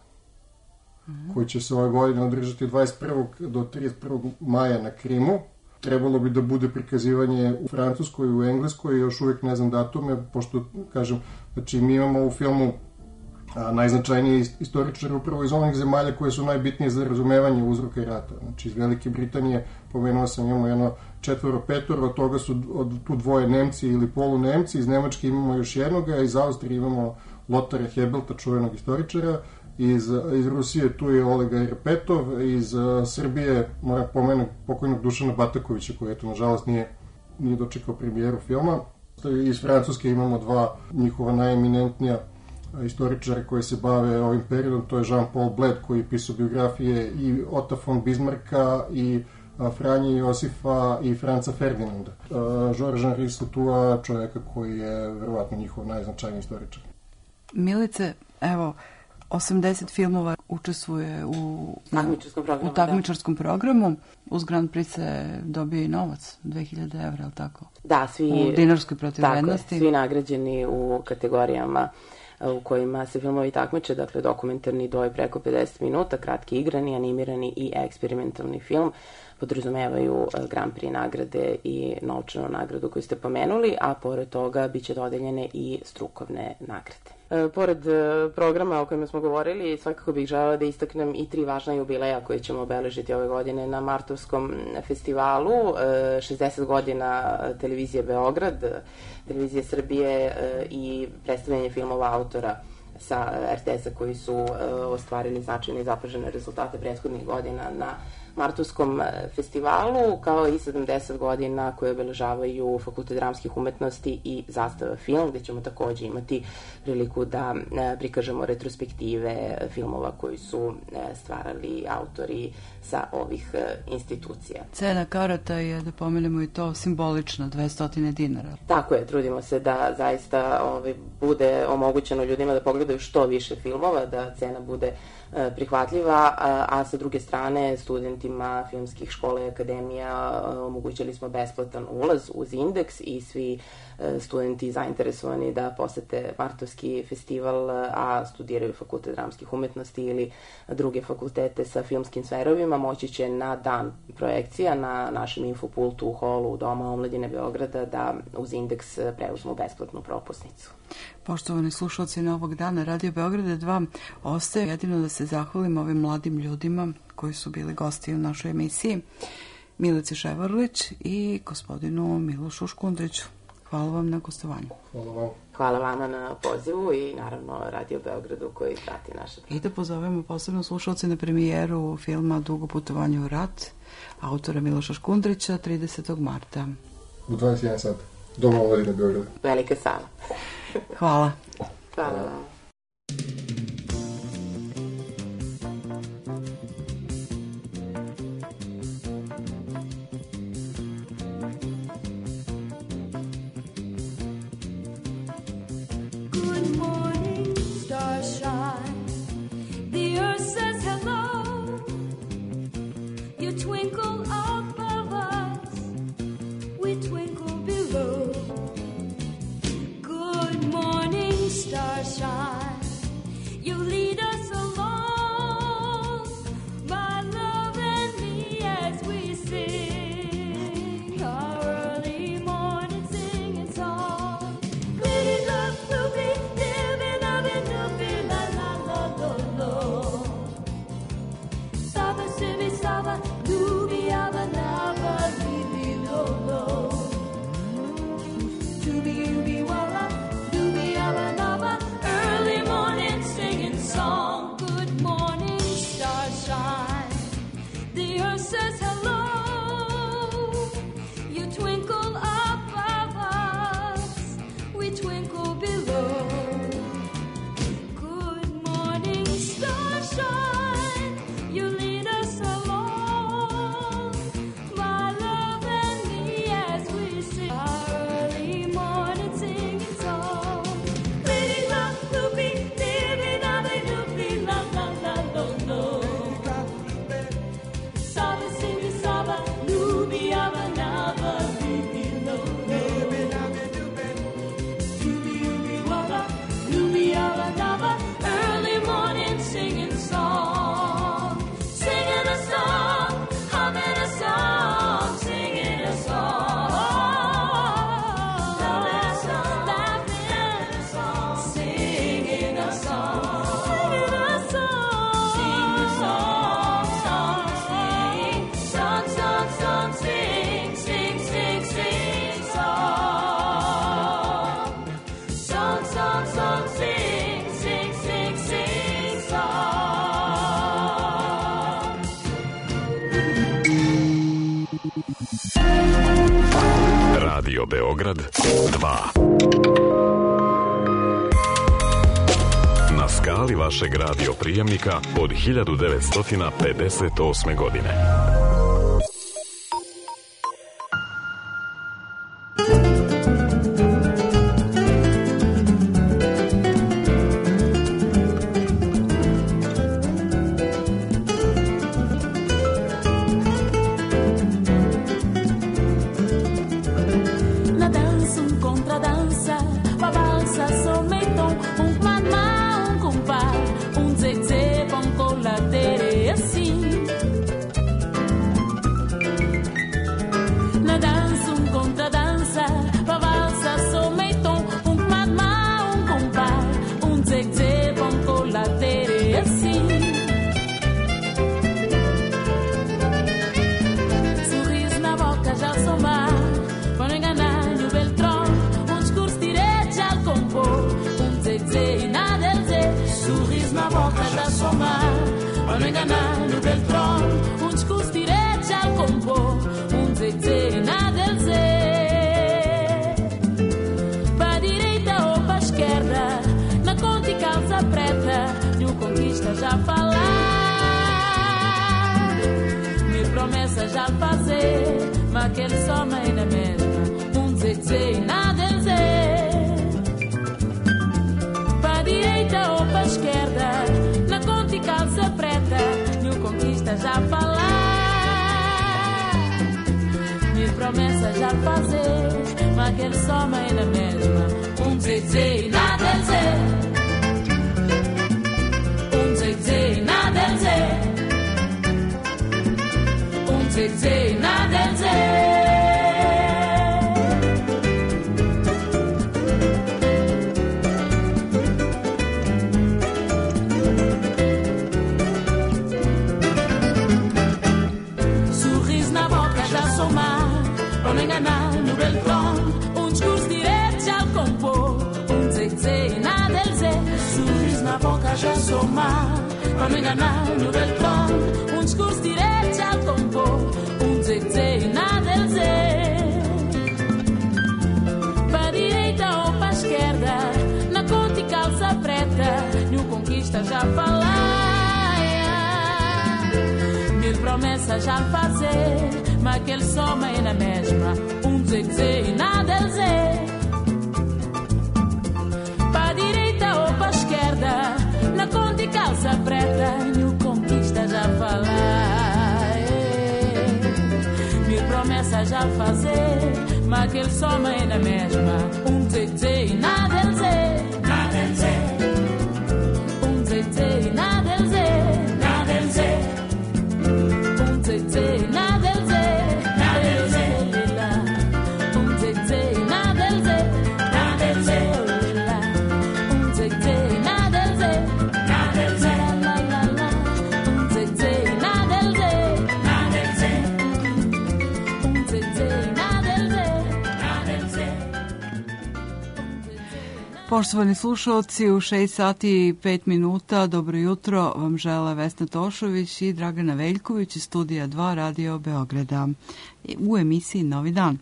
koji će se ove godine održati 21. do 31. maja na Krimu. Trebalo bi da bude prikazivanje u Francuskoj i u Engleskoj, još uvijek ne znam datume, pošto, kažem, znači mi imamo u filmu najznačajniji istoričari upravo iz onih zemalja koje su najbitnije za razumevanje uzroka rata. Znači iz Velike Britanije, pomenuo sam, imamo jedno 4-5, od toga su tu dvoje Nemci ili polunemci, iz Nemačke imamo još jednoga, iz Austrije imamo Lotara Hebelta, čuvenog istoričara, iz Rusije tu je Oleg Irpetov, iz Srbije moram pomenuti pokojnog Dušana Batakovića, koji eto nažalost nije dočekao premijeru filma. Iz Francuske imamo dva njihova najeminentnija istoričara koji se bave ovim periodom, to je Jean-Paul Bled koji je pisao biografije i Ota von Bismarcka i Franje Josifa i Franca Ferdinanda. Georges-Henri Sautua, čovjeka koji je verovatno njihov najznačajniji istoričar. Milice, evo, 80 filmova učestvuje u takmičarskom programu. Uz Grand Prix se dobije i novac, 2000 evra, ali tako? Da, svi... U dinarskoj protivvrednosti. Svi nagrađeni u kategorijama u kojima se filmovi takmiče, dakle dokumentarni do i preko 50 minuta, kratki igrani, animirani i eksperimentalni film, podrazumevaju Grand Prix nagrade i novčanu nagradu koju ste pomenuli, a pored toga biće dodeljene i strukovne nagrade. Pored programa o kojima smo govorili, svakako bih želela da istaknem i 3 važna jubileja koje ćemo obeležiti ove godine na Martovskom festivalu. 60 godina Televizije Beograd, Televizije Srbije i predstavljanje filmova autora sa RTS-a koji su ostvarili značajne i zapažene rezultate prethodnih godina na Martovskom festivalu, kao i 70 godina koje obeležavaju Fakultet dramskih umetnosti i Zastava film, gde ćemo takođe imati priliku da prikažemo retrospektive filmova koji su stvarali autori sa ovih institucija. Cena karata je, da pomenemo i to, simbolična, 200 dinara. Tako je, trudimo se da zaista bude omogućeno ljudima da pogledaju što više filmova, da cena bude prihvatljiva, a sa druge strane studentima filmskih škola i akademija omogućili smo besplatan ulaz uz indeks i svi studenti zainteresovani da posete Martovski festival, a studiraju Fakultet dramskih umetnosti ili druge fakultete sa filmskim sferovima, moći će na dan projekcija na našem infopultu u holu Doma omladine Beograda da uz indeks preuzmu besplatnu propusnicu. Poštovani slušalci Novog dana Radio Beograda 2, ostaje jedino da se zahvalim ovim mladim ljudima koji su bili gosti u našoj emisiji, Milici Ševarlić i gospodinu Milošu Škundriću. Hvala vam na gostovanju. Hvala vam. Hvala vama na pozivu i naravno Radio Beogradu koji prati naše. I da pozovemo posebno slušalce na premijeru filma Dugo putovanje u rat, autora Miloša Škundrića, 30. marta. U 21 sat. Doma omladine Beograda. Velika sala. Hvala. Hvala vam. Good morning, starshine. The earth says hello. You twinkle above us, we twinkle below. Good morning, starshine. You lead us along, my love and me, as we sing our early morning singing song. Pretty love will be living up in the la la la la la. Saba sibi saba, dubi aba naba bibi lo lo. Tubi ubi wala, dubi aba naba. Early morning singing song. Good morning, starshine. The earth says hello. You twinkle above us, we twinkle below. Good morning, starshine. You lead us along, my love and me, as we sing our early morning sing. Radio Beograd 2. Na skali vašeg radio prijemnika od 1958. godine. Poštovani slušalci, u 6 sati i 5 minuta, dobro jutro, vam žele Vesna Tošović i Dragana Veljković iz studija 2 Radio Beograda u emisiji Novi dan.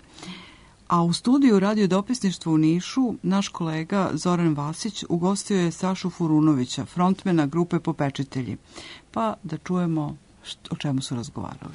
A u studiju Radio dopisništva u Nišu naš kolega Zoran Vasić ugostio je Sašu Furunovića, frontmena grupe Popečitelji. Pa da čujemo o čemu su razgovarali.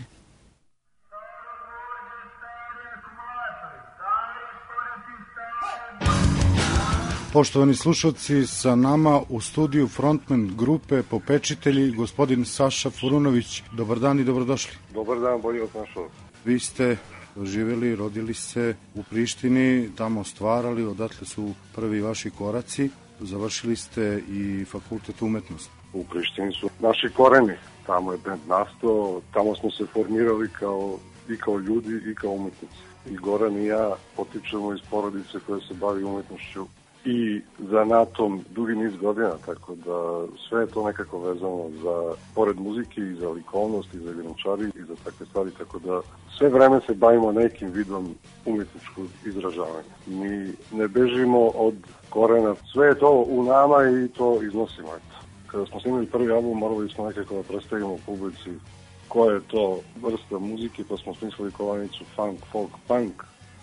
Poštovani slušalci, sa nama u studiju frontman grupe Popečitelji, gospodin Saša Furunović. Dobar dan i dobrodošli. Dobar dan, bolje vas našao. Vi ste živjeli, rodili se u Prištini, tamo stvarali, odatle su prvi vaši koraci. Završili ste i fakultet umetnosti. U Prištini su naši koreni. Tamo je bend nastao, tamo smo se formirali i kao ljudi i kao umetnici. I Goran i ja potičemo iz porodice koja se bavi umetnošću i zanatom dugi niz godina, tako da sve je to nekako vezano za, pored muzike i za likovnost i za grančari i za takve stvari, tako da sve vreme se bavimo nekim vidom umjetničkog izražavanja. Mi ne bežimo od korena, sve je to u nama i to iznosimo. Kada smo snimili prvi album, morali smo nekako da predstavimo publici koja je to vrsta muzike, pa smo smislili kovanicu funk, folk, punk,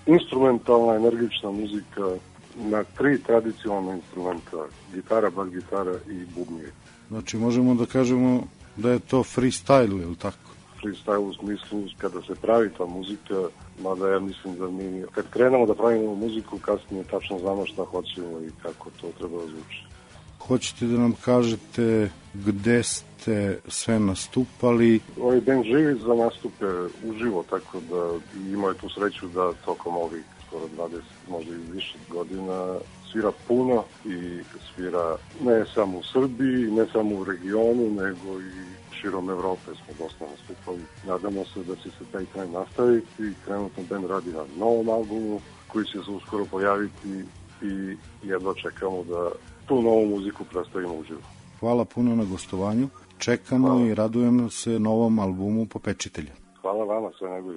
instrumentalna, energična muzika na 3 tradicionalna instrumenta, gitara, bas gitara i bubnje. Znači možemo da kažemo da je to freestyle, je li tako? Freestyle u smislu kada se pravi ta muzika, mada ja mislim da mi kad krenemo da pravimo muziku, kasnije tačno znamo šta hoćemo i kako to treba da zvuči. Hoćete da nam kažete gde ste sve nastupali? Ovaj band živi za nastupe uživo, tako da imaju tu sreću da tokom ovih skoro 20, možda i više godina svira puno i svira ne samo u Srbiji, ne samo u regionu, nego i širom Evrope smo dosta nastupali. Nadamo se da će se taj trend nastaviti. Trenutno band radi na novom albumu koji će se uskoro pojaviti i jedva čekamo da tu novu muziku predstavimo uživo. Hvala puno na gostovanju. Čekamo i radujemo se novom albumu Popečitelja. Hvala vama, sve najbolje.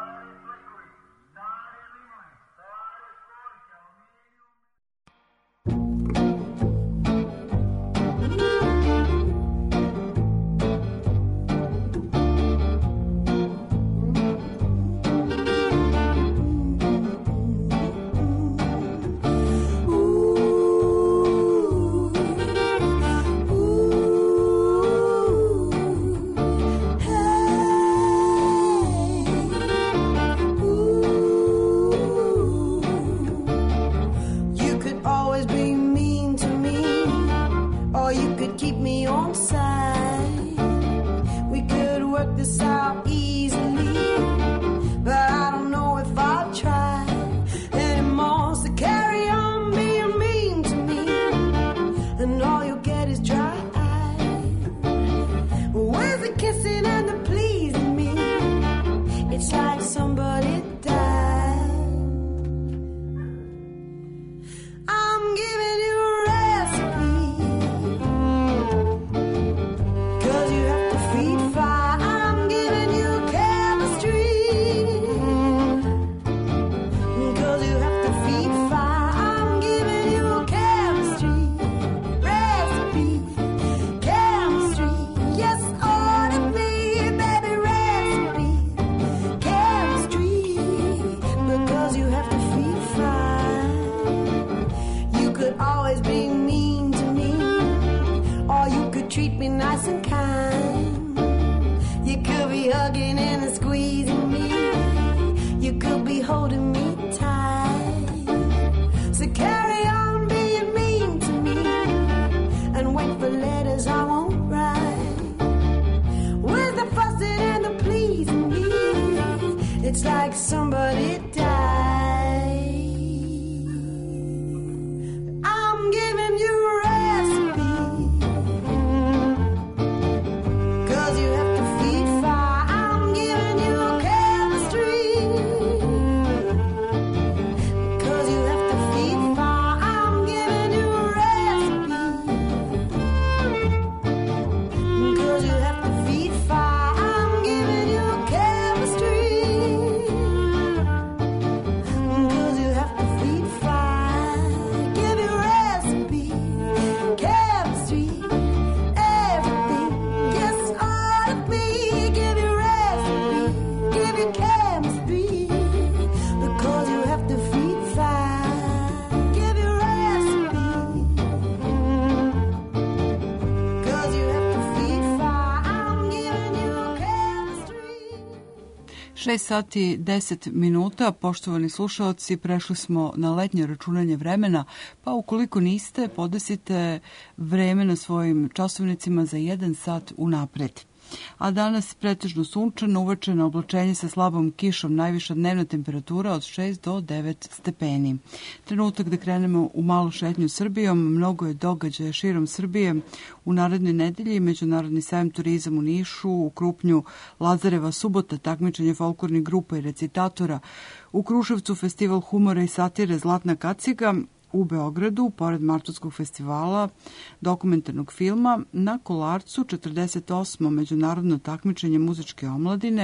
Sati 10 minuta, poštovani slušaoci, prešli smo na letnje računanje vremena, pa ukoliko niste, podesite vreme na svojim časovnicima za 1 sat unapred. A danas pretežno sunčano, uveče na oblačenje sa slabom kišom, najviša dnevna temperatura od 6 do 9 stepeni. Trenutak da krenemo u malu šetnju Srbijom, mnogo je događaja širom Srbije. U narednoj nedelji Međunarodni sajam turizam u Nišu, u Krupnju Lazareva subota, takmičenje folklornih grupa i recitatora, u Kruševcu festival humora i satire Zlatna kaciga, u Beogradu, pored Martovskog festivala dokumentarnog filma, na Kolarcu 48. međunarodno takmičenje muzičke omladine,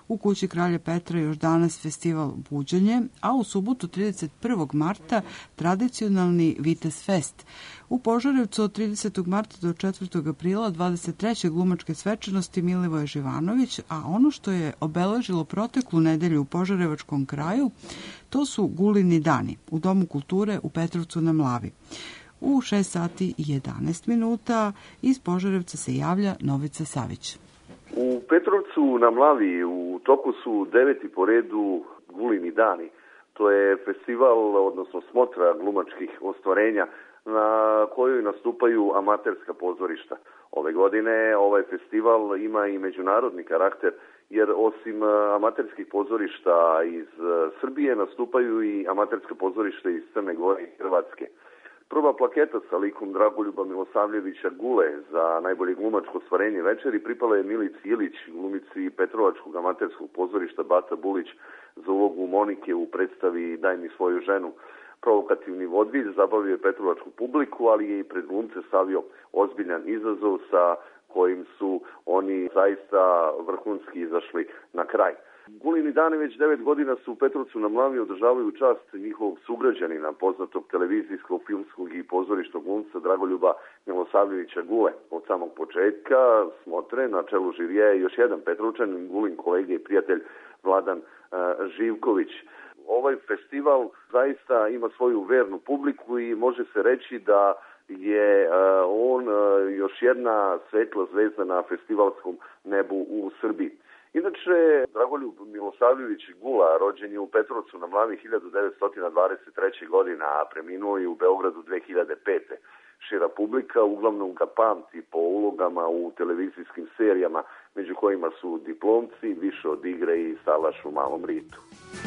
U kući Kralja Petra još danas festival Buđenje, a u subotu 31. marta tradicionalni Vitez Fest. U Požarevcu od 30. marta do 4. aprila 23. glumačke svečanosti Milivoje Živanović, a ono što je obeležilo proteklu nedelju u Požarevačkom kraju, to su Gulini dani u Domu kulture u Petrovcu na Mlavi. U 6 sati i 11 minuta iz Požarevca se javlja Novica Savić. U Petrovcu na Mlavi u toku su 9. po redu Gulini dani. To je festival, odnosno smotra glumačkih ostvarenja na kojoj nastupaju amaterska pozorišta. Ove godine ovaj festival ima i međunarodni karakter, jer osim amaterskih pozorišta iz Srbije nastupaju i amaterska pozorišta iz Crne Gore i Hrvatske. Prva plaketa sa likom Dragoljuba Milosavljevića Gule za najbolje glumačko ostvarenje večeri pripala je Milici Ilić, glumici Petrovačkog amaterskog pozorišta Bata Bulić za ulogu Monike u predstavi Daj mi svoju ženu. Provokativni vodvilj zabavio je petrovačku publiku, ali je i pred glumce stavio ozbiljan izazov sa kojim su oni zaista vrhunski izašli na kraj. Gulini dani već 9 godina su u Petrovcu na Mlavi održavaju čast njihovog sugrađanina, poznatog televizijskog, filmskog i pozorišnog glumca Dragoljuba Milosavljevića Gule. Od samog početka smotre na čelu žirija je još jedan Petrovčanin, Gulin kolega i prijatelj Vladan Živković. Ovaj festival zaista ima svoju vernu publiku i može se reći da je on još jedna svetla zvezda na festivalskom nebu u Srbiji. Inače, Dragoljub Milosavljević Gula rođen je u Petrovcu na Mlavi 1923. godina, a preminuo je u Beogradu 2005. Šira publika uglavnom ga pamti po ulogama u televizijskim serijama, među kojima su Diplomci, Više od igre i Salaš u malom ritu.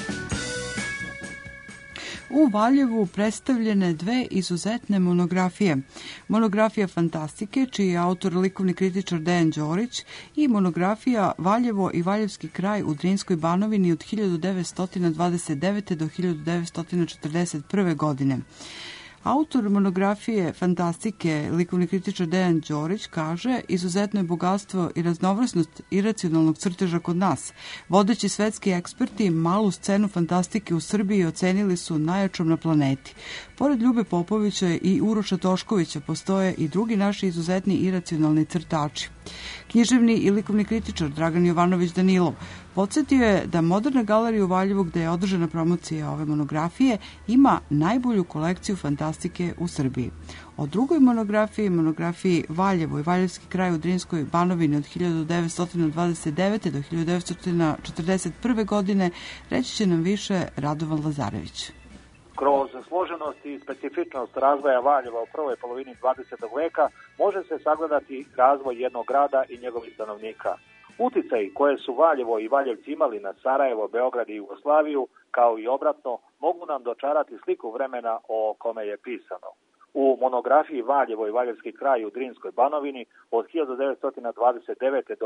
U Valjevu predstavljene dve izuzetne monografije. Monografija fantastike, čiji je autor likovni kritičar Dejan Đorić, i monografija Valjevo i Valjevski kraj u Drinskoj Banovini od 1929. do 1941. godine. Autor monografije fantastike, likovni kritičar Dejan Đorić, kaže: izuzetno je bogatstvo i raznovrsnost iracionalnog crteža kod nas. Vodeći svetski eksperti malu scenu fantastike u Srbiji ocenili su najjačom na planeti. Pored Ljube Popovića i Uroša Toškovića postoje i drugi naši izuzetni iracionalni crtači. Književni i likovni kritičar Dragan Jovanović Danilov podsjetio je da Moderna galerija u Valjevu, gde je održana promocija ove monografije, ima najbolju kolekciju fantastike u Srbiji. O drugoj monografiji Valjevo i Valjevski kraj u Drinskoj Banovini od 1929. do 1941. godine reći će nam više Radovan Lazarević. Kroz složenost i specifičnost razvoja Valjeva u prvoj polovini 20. veka može se sagledati razvoj jednog grada i njegovih stanovnika. Uticaj koje su Valjevo i Valjevci imali na Sarajevo, Beograd i Jugoslaviju, kao i obratno, mogu nam dočarati sliku vremena o kome je pisano. U monografiji Valjevo i Valjevski kraj u Drinskoj Banovini od 1929. do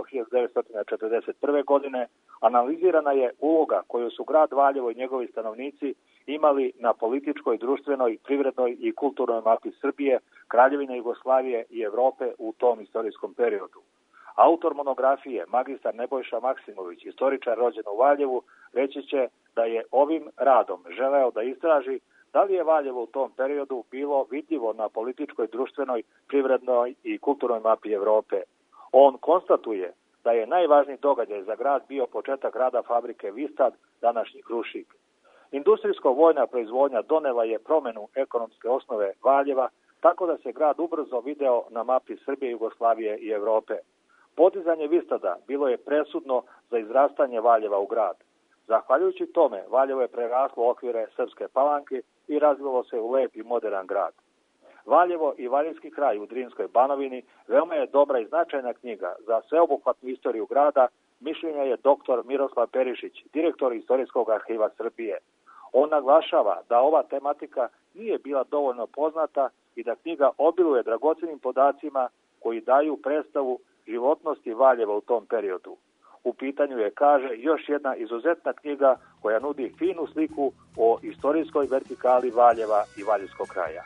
1941. godine analizirana je uloga koju su grad Valjevo i njegovi stanovnici imali na političkoj, društvenoj, privrednoj i kulturnoj mapi Srbije, Kraljevine Jugoslavije i Evrope u tom istorijskom periodu. Autor monografije, magistar Nebojša Maksimović, istoričar rođen u Valjevu, reći će da je ovim radom želeo da istraži da li je Valjevo u tom periodu bilo vidljivo na političkoj, društvenoj, privrednoj i kulturnoj mapi Evrope. On konstatuje da je najvažniji događaj za grad bio početak rada fabrike Vistad, današnji Krušik. Industrijsko-vojna proizvodnja donela je promenu ekonomske osnove Valjeva, tako da se grad ubrzo video na mapi Srbije, Jugoslavije i Evrope. Podizanje Vistada bilo je presudno za izrastanje Valjeva u grad. Zahvaljujući tome, Valjevo je preraslo okvire Srpske Palanke i razvilo se u lep i modern grad. Valjevo i Valjevski kraj u Drinskoj Banovini veoma je dobra i značajna knjiga za sveobuhvatnu istoriju grada, mišljenja je dr. Miroslav Perišić, direktor Istorijskog arhiva Srbije. On naglašava da ova tematika nije bila dovoljno poznata i da knjiga obiluje dragocenim podacima koji daju predstavu životnosti Valjeva u tom periodu. U pitanju je, kaže, još jedna izuzetna knjiga koja nudi finu sliku o istorijskoj vertikali Valjeva i Valjevskog kraja.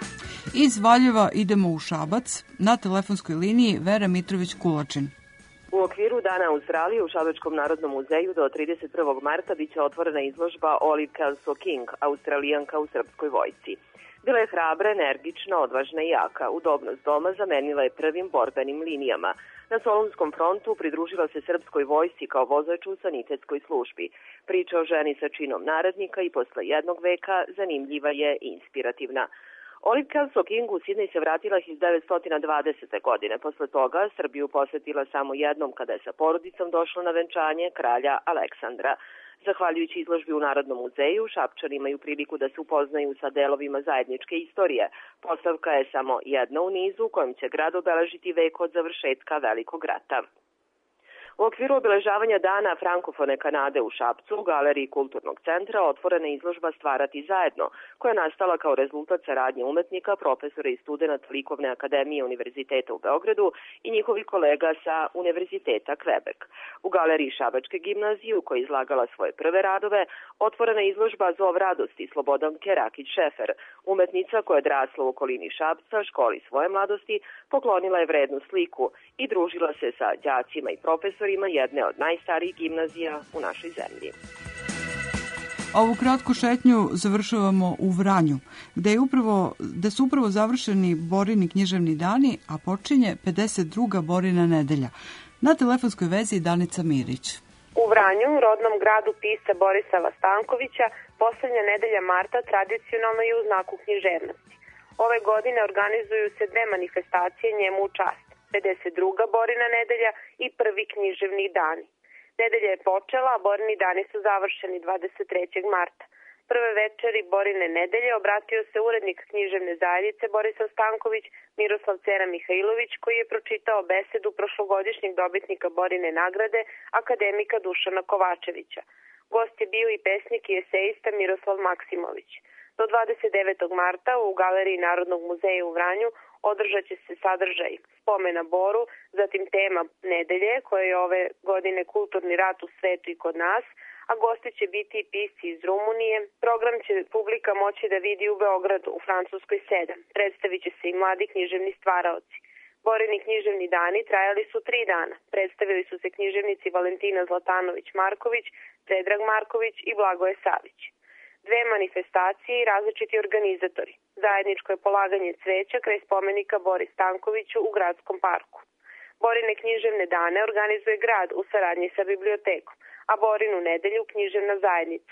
Iz Valjeva idemo u Šabac, na telefonskoj liniji Vera Mitrović-Kulačin. U okviru Dana Australije u Šabačkom narodnom muzeju do 31. marta biće otvorena izložba Olive Kelso-King, Australijanka u srpskoj vojsci. Bila je hrabra, energična, odvažna i jaka. Udobnost doma zamenila je prvim borbenim linijama. Na Solunskom frontu pridružila se srpskoj vojsci kao vozač u sanitetskoj službi. Priča o ženi sa činom naradnika i posle jednog veka zanimljiva je i inspirativna. Olive Kelso-King u Sidney se vratila 1920. godine. Posle toga Srbiju posetila samo jednom kada je sa porodicom došla na venčanje kralja Aleksandra. Zahvaljujući izložbi u Narodnom muzeju, Šapčani imaju priliku da se upoznaju sa delovima zajedničke istorije. Postavka je samo jedna u nizu kojom će grad obeležiti vek od završetka Velikog rata. U okviru obeležavanja dana frankofone Kanade u Šapcu, u galeriji Kulturnog centra, otvorena je izložba Stvarati zajedno, koja je nastala kao rezultat saradnje umetnika, profesora i studenta Likovne akademije Univerziteta u Beogradu i njihovih kolega sa Univerziteta Quebec. U galeriji Šabačke gimnazije, u kojoj je izlagala svoje prve radove, otvorena je izložba Zov radosti Slobodanke Rakić-Šefer. Umetnica koja je odrasla u okolini Šapca, školi svoje mladosti, poklonila je vrednu sliku i družila se sa đacima i profesorima jedne od najstarijih gimnazija u našoj zemlji. Ovu kratku šetnju završavamo u Vranju, gde su upravo završeni Borini književni dani, a počinje 52. Borina nedelja. Na telefonskoj vezi Danica Mirić. U Vranju, rodnom gradu pisca Borislava Stankovića, poslednja nedelja marta tradicionalno je u znaku književnosti. Ove godine organizuju se dve manifestacije njemu u čast. 52. Borina nedelja i prvi književni dani. Nedelja je počela, a Borini dani su završeni 23. marta. Prve večeri Borine nedelje obratio se urednik književne zajednice Borislav Stanković, Miroslav Cera Mihajlović, koji je pročitao besedu prošlogodišnjeg dobitnika Borine nagrade, akademika Dušana Kovačevića. Gost je bio i pesnik i esejista Miroslav Maksimović. Do 29. marta u Galeriji Narodnog muzeja u Vranju održat će se sadržaj spomena Boru, zatim tema nedelje, koja je ove godine kulturni rat u svetu i kod nas, a gosti će biti i pisci iz Rumunije. Program će publika moći da vidi u Beogradu, u Francuskoj 7. Predstavit će se i mladi književni stvaraoci. Borini književni dani trajali su 3 dana. Predstavili su se književnici Valentina Zlatanović-Marković, Predrag Marković i Blagoje Savić. Dve manifestacije i različiti organizatori. Zajedničko je polaganje cveća kraj spomenika Bori Stankoviću u gradskom parku. Borine književne dane organizuje grad u saradnji sa bibliotekom, a Borinu nedelju književna zajednica.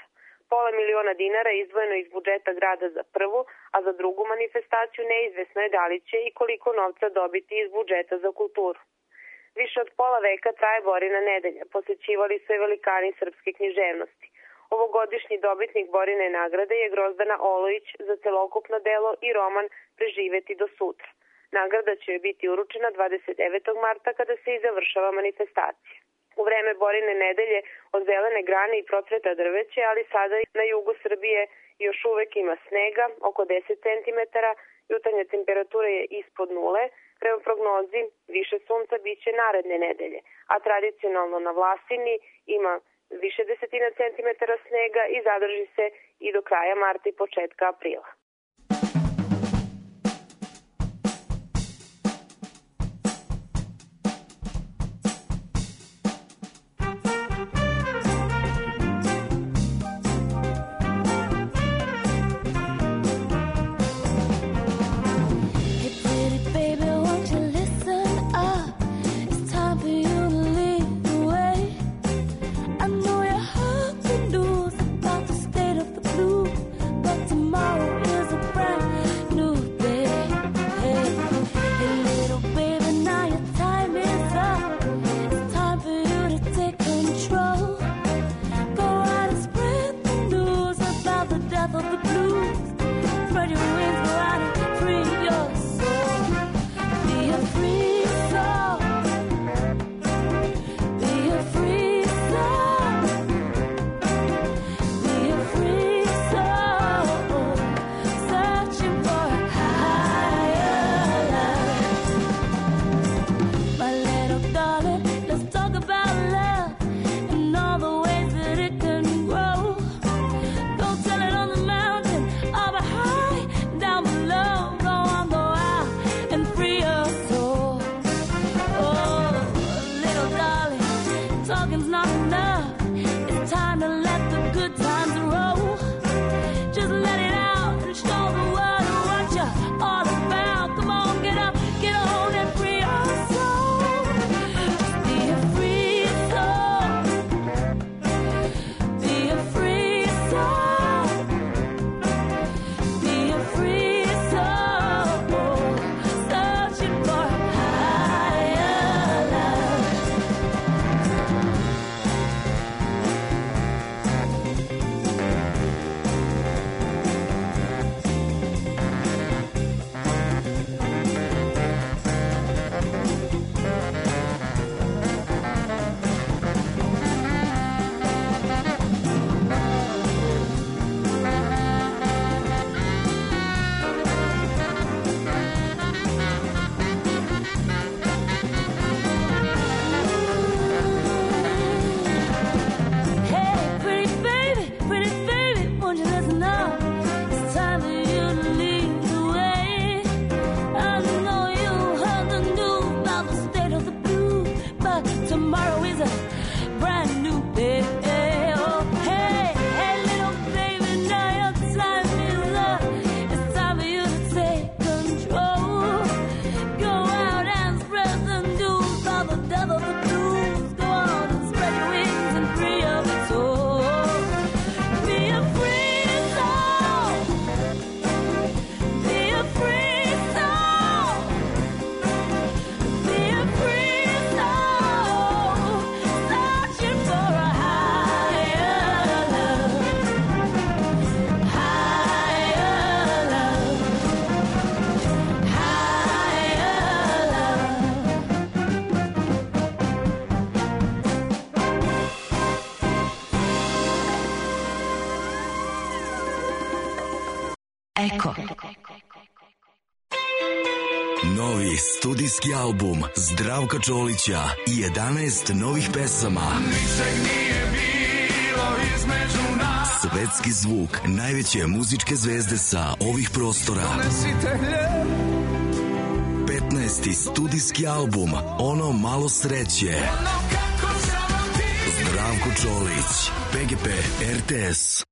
$500.000 izdvojeno iz budžeta grada za prvu, a za drugu manifestaciju neizvesno je da li će i koliko novca dobiti iz budžeta za kulturu. Više od pola veka traje Borina nedelja, posećivali su je velikani srpske književnosti. Ovogodišnji dobitnik Borine nagrade je Grozdana Olojić za celokupno delo i roman Preživeti do sutra. Nagrada će joj biti uručena 29. marta kada se i završava manifestacija. U vreme Borine nedelje od zelene grane i procveta drveće, ali sada na jugu Srbije još uvek ima snega, oko 10 cm, jutarnja temperatura je ispod nule, prema prognozi više sunca biće naredne nedelje, a tradicionalno na Vlasini ima više desetina centimetara snega i zadrži se i do kraja marta i početka aprila. Tomorrow Eko. Novi studijski album Zdravka Čolića i 11 novih pesama. Ničeg nije bilo između nas. Svetski zvuk najveće muzičke zvezde sa ovih prostora. 15. studijski album Ono malo sreće. Zdravko Čolić, PGP RTS.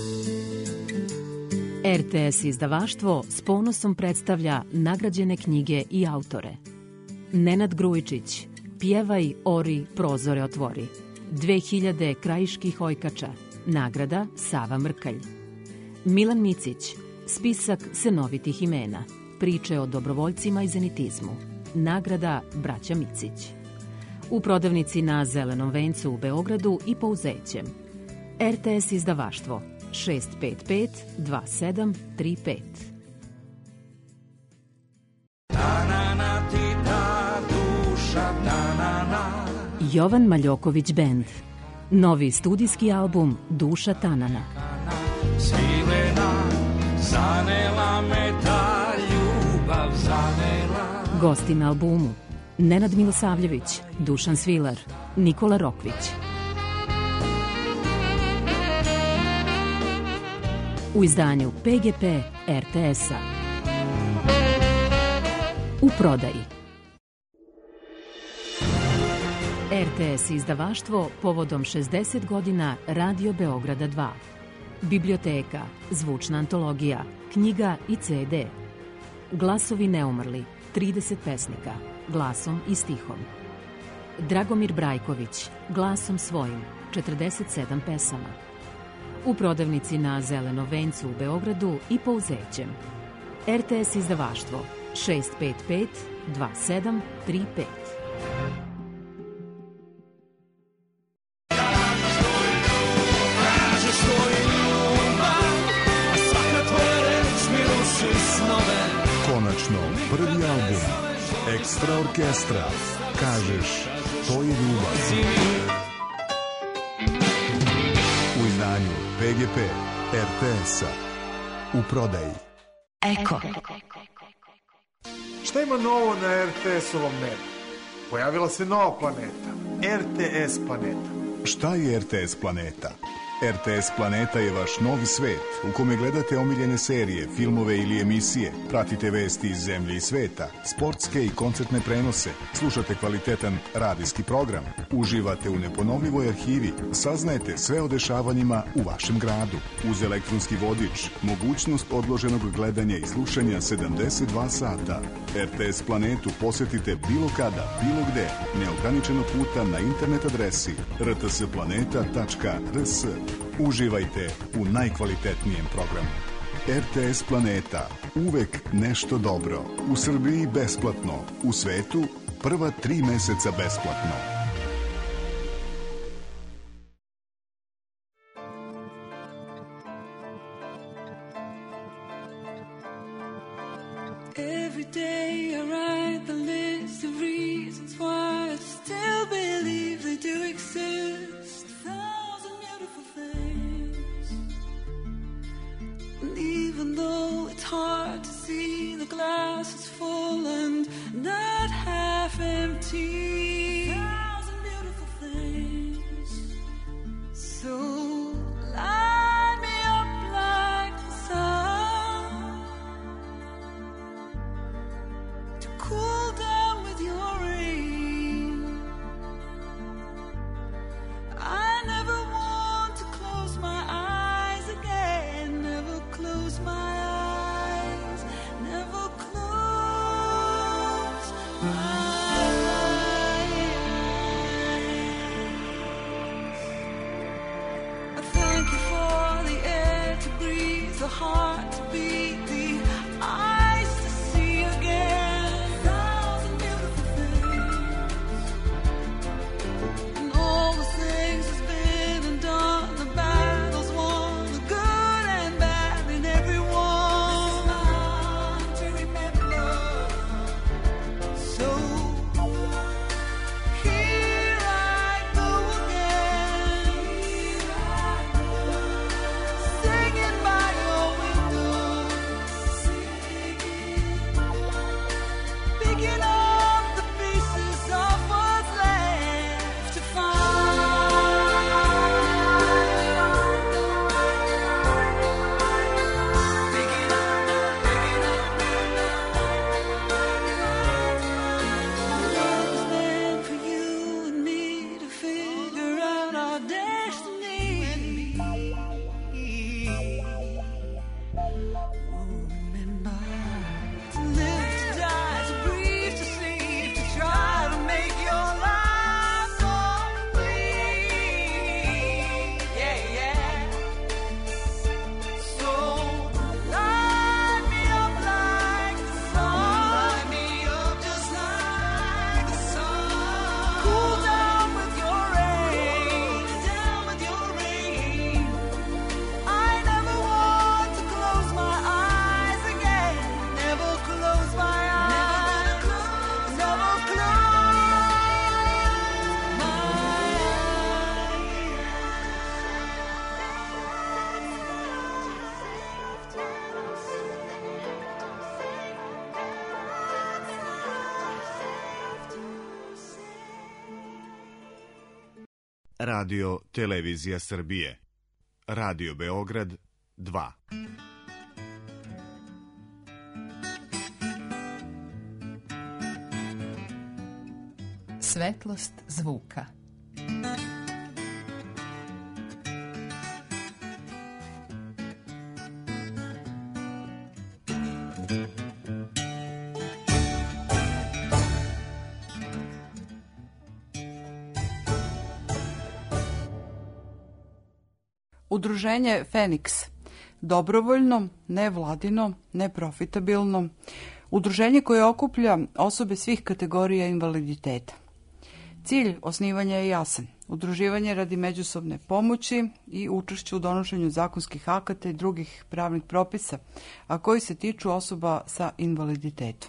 RTS izdavaštvo s ponosom predstavlja nagrađene knjige i autore. Nenad Grujičić, Pjevaj, ori, prozore otvori. 2000 krajiških ojkača. Nagrada Sava Mrkalj. Milan Micić, Spisak senovitih imena. Priče o dobrovoljcima i zenitizmu. Nagrada Braća Micić. U prodavnici na Zelenom vencu u Beogradu i Pouzećem. RTS izdavaštvo 655 2735. Jovan Maljoković Band. Novi studijski album Duša Tanana. Svilena, zanela me ta ljubav, zanela. Gosti na albumu Nenad Milosavljević, Dušan Svilar, Nikola Rokvić. U izdanju PGP RTS-a. U prodaji. RTS izdavaštvo povodom 60 godina Radio Beograda 2. Biblioteka, zvučna antologija, knjiga i CD. Glasovi neumrli, 30 pesnika, glasom i stihom. Dragomir Brajković, glasom svojim, 47 pesama. U prodavnici na Zelenom vencu u Beogradu i Pouzećem. RTS izdavaštvo 655 2735. Konačno, prvi album Ekstra orkestra. Kažeš, to je ljubav. U izdanju PGP RTS-a. U prodaji. Eko. Šta ima novo na RTS-ovom nebu? Pojavila se nova planeta. RTS planeta. Šta je RTS planeta? RTS Planeta je vaš novi svet u kome gledate omiljene serije, filmove ili emisije, pratite vesti iz zemlje i sveta, sportske i koncertne prenose, slušate kvalitetan radijski program, uživate u neponovljivoj arhivi, saznajete sve o dešavanjima u vašem gradu. Uz elektronski vodič, mogućnost odloženog gledanja i slušanja 72 sata. RTS Planetu posetite bilo kada, bilo gde, neograničeno puta na internet adresi rtsplaneta.rs. Uživajte u najkvalitetnijem programu. RTS Planeta. Uvek nešto dobro. U Srbiji besplatno. U svetu prva 3 meseca besplatno. Every day I write the list of reasons why I still believe they do exist. Thousand beautiful things. And even though it's hard to see, the glass is full and not half empty. Thousand beautiful things. So light me up like the sun, to cool down with your rain. I never want to close my eyes again. Never close my eyes. Never close my eyes. I thank you for the air to breathe, the heart to beat, the eyes to see again. Thousand beautiful things. And all the things that's been and done, the battles won, the good and bad in everyone. To remember. So here I go again, singing by your window. Radio Televizija Srbije. Radio Beograd 2. Svetlost zvuka. Udruženje Feniks. Dobrovoljno, nevladino, neprofitabilno. Udruženje koje okuplja osobe svih kategorija invaliditeta. Cilj osnivanja je jasan. Udruživanje radi međusobne pomoći i učešće u donošenju zakonskih akata i drugih pravnih propisa, a koji se tiču osoba sa invaliditetom.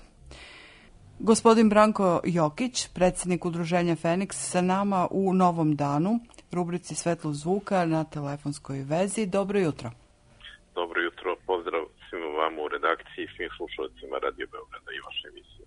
Gospodin Branko Jokić, predsjednik Udruženja Feniks, sa nama u Novom danu, rubrici Svetlo zvuka na telefonskoj vezi. Dobro jutro. Dobro jutro, pozdrav svima vama u redakciji i svim slušalcima Radio Beograda i vaše emisije.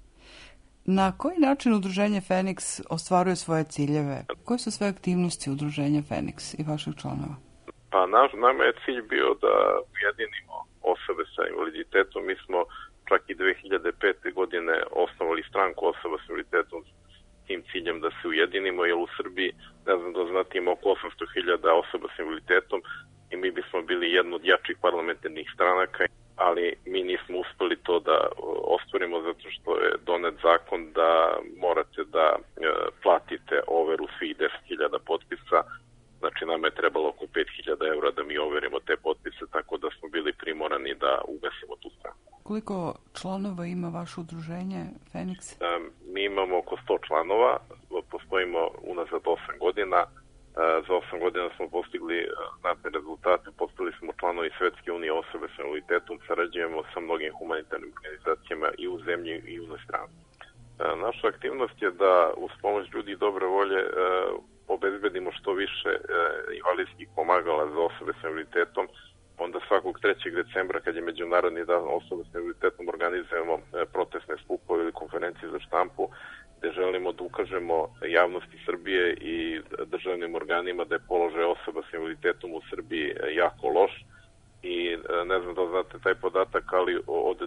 Na koji način Udruženje Feniks ostvaruje svoje ciljeve? Koje su sve aktivnosti Udruženja Feniks i vaših članova? Pa nama je cilj bio da ujedinimo osobe sa invaliditetom. Mi smo čak i 2005. godine osnovali stranku osoba sa invaliditetom s tim ciljem da se ujedinimo, jer u Srbiji, ne znam da znate, ima oko 800.000 osoba sa invaliditetom i mi bismo bili jedna od jačih parlamentarnih stranaka, ali mi nismo uspeli to da ostvarimo zato što je donet zakon da morate da platite overu svih 10.000 potpisa. Znači, nama je trebalo oko 5.000 € da mi overimo te potpise, tako da smo bili primorani da ugasimo tu stranu. Koliko članova ima vaše udruženje Feniks? Mi imamo oko 100 članova, postojimo unazad 8 godina. Za 8 godina smo postigli znatne rezultate, postali smo članovi Svetske unije osobe sa invaliditetom, sarađujemo sa mnogim humanitarnim organizacijama i u zemlji i u inostranstvu. Naša aktivnost je da uz pomoć ljudi i dobre volje obezbedimo što više invalidskih pomagala za osobe sa invaliditetom. Onda svakog 3. decembra, kad je Međunarodni dan osobe sa invaliditetom, organizujemo protestne skupove ili konferencije za štampu, gde želimo da ukažemo javnosti Srbije i državnim organima da je položaj osoba sa invaliditetom u Srbiji jako loš. I ne znam da znate taj podatak, ali od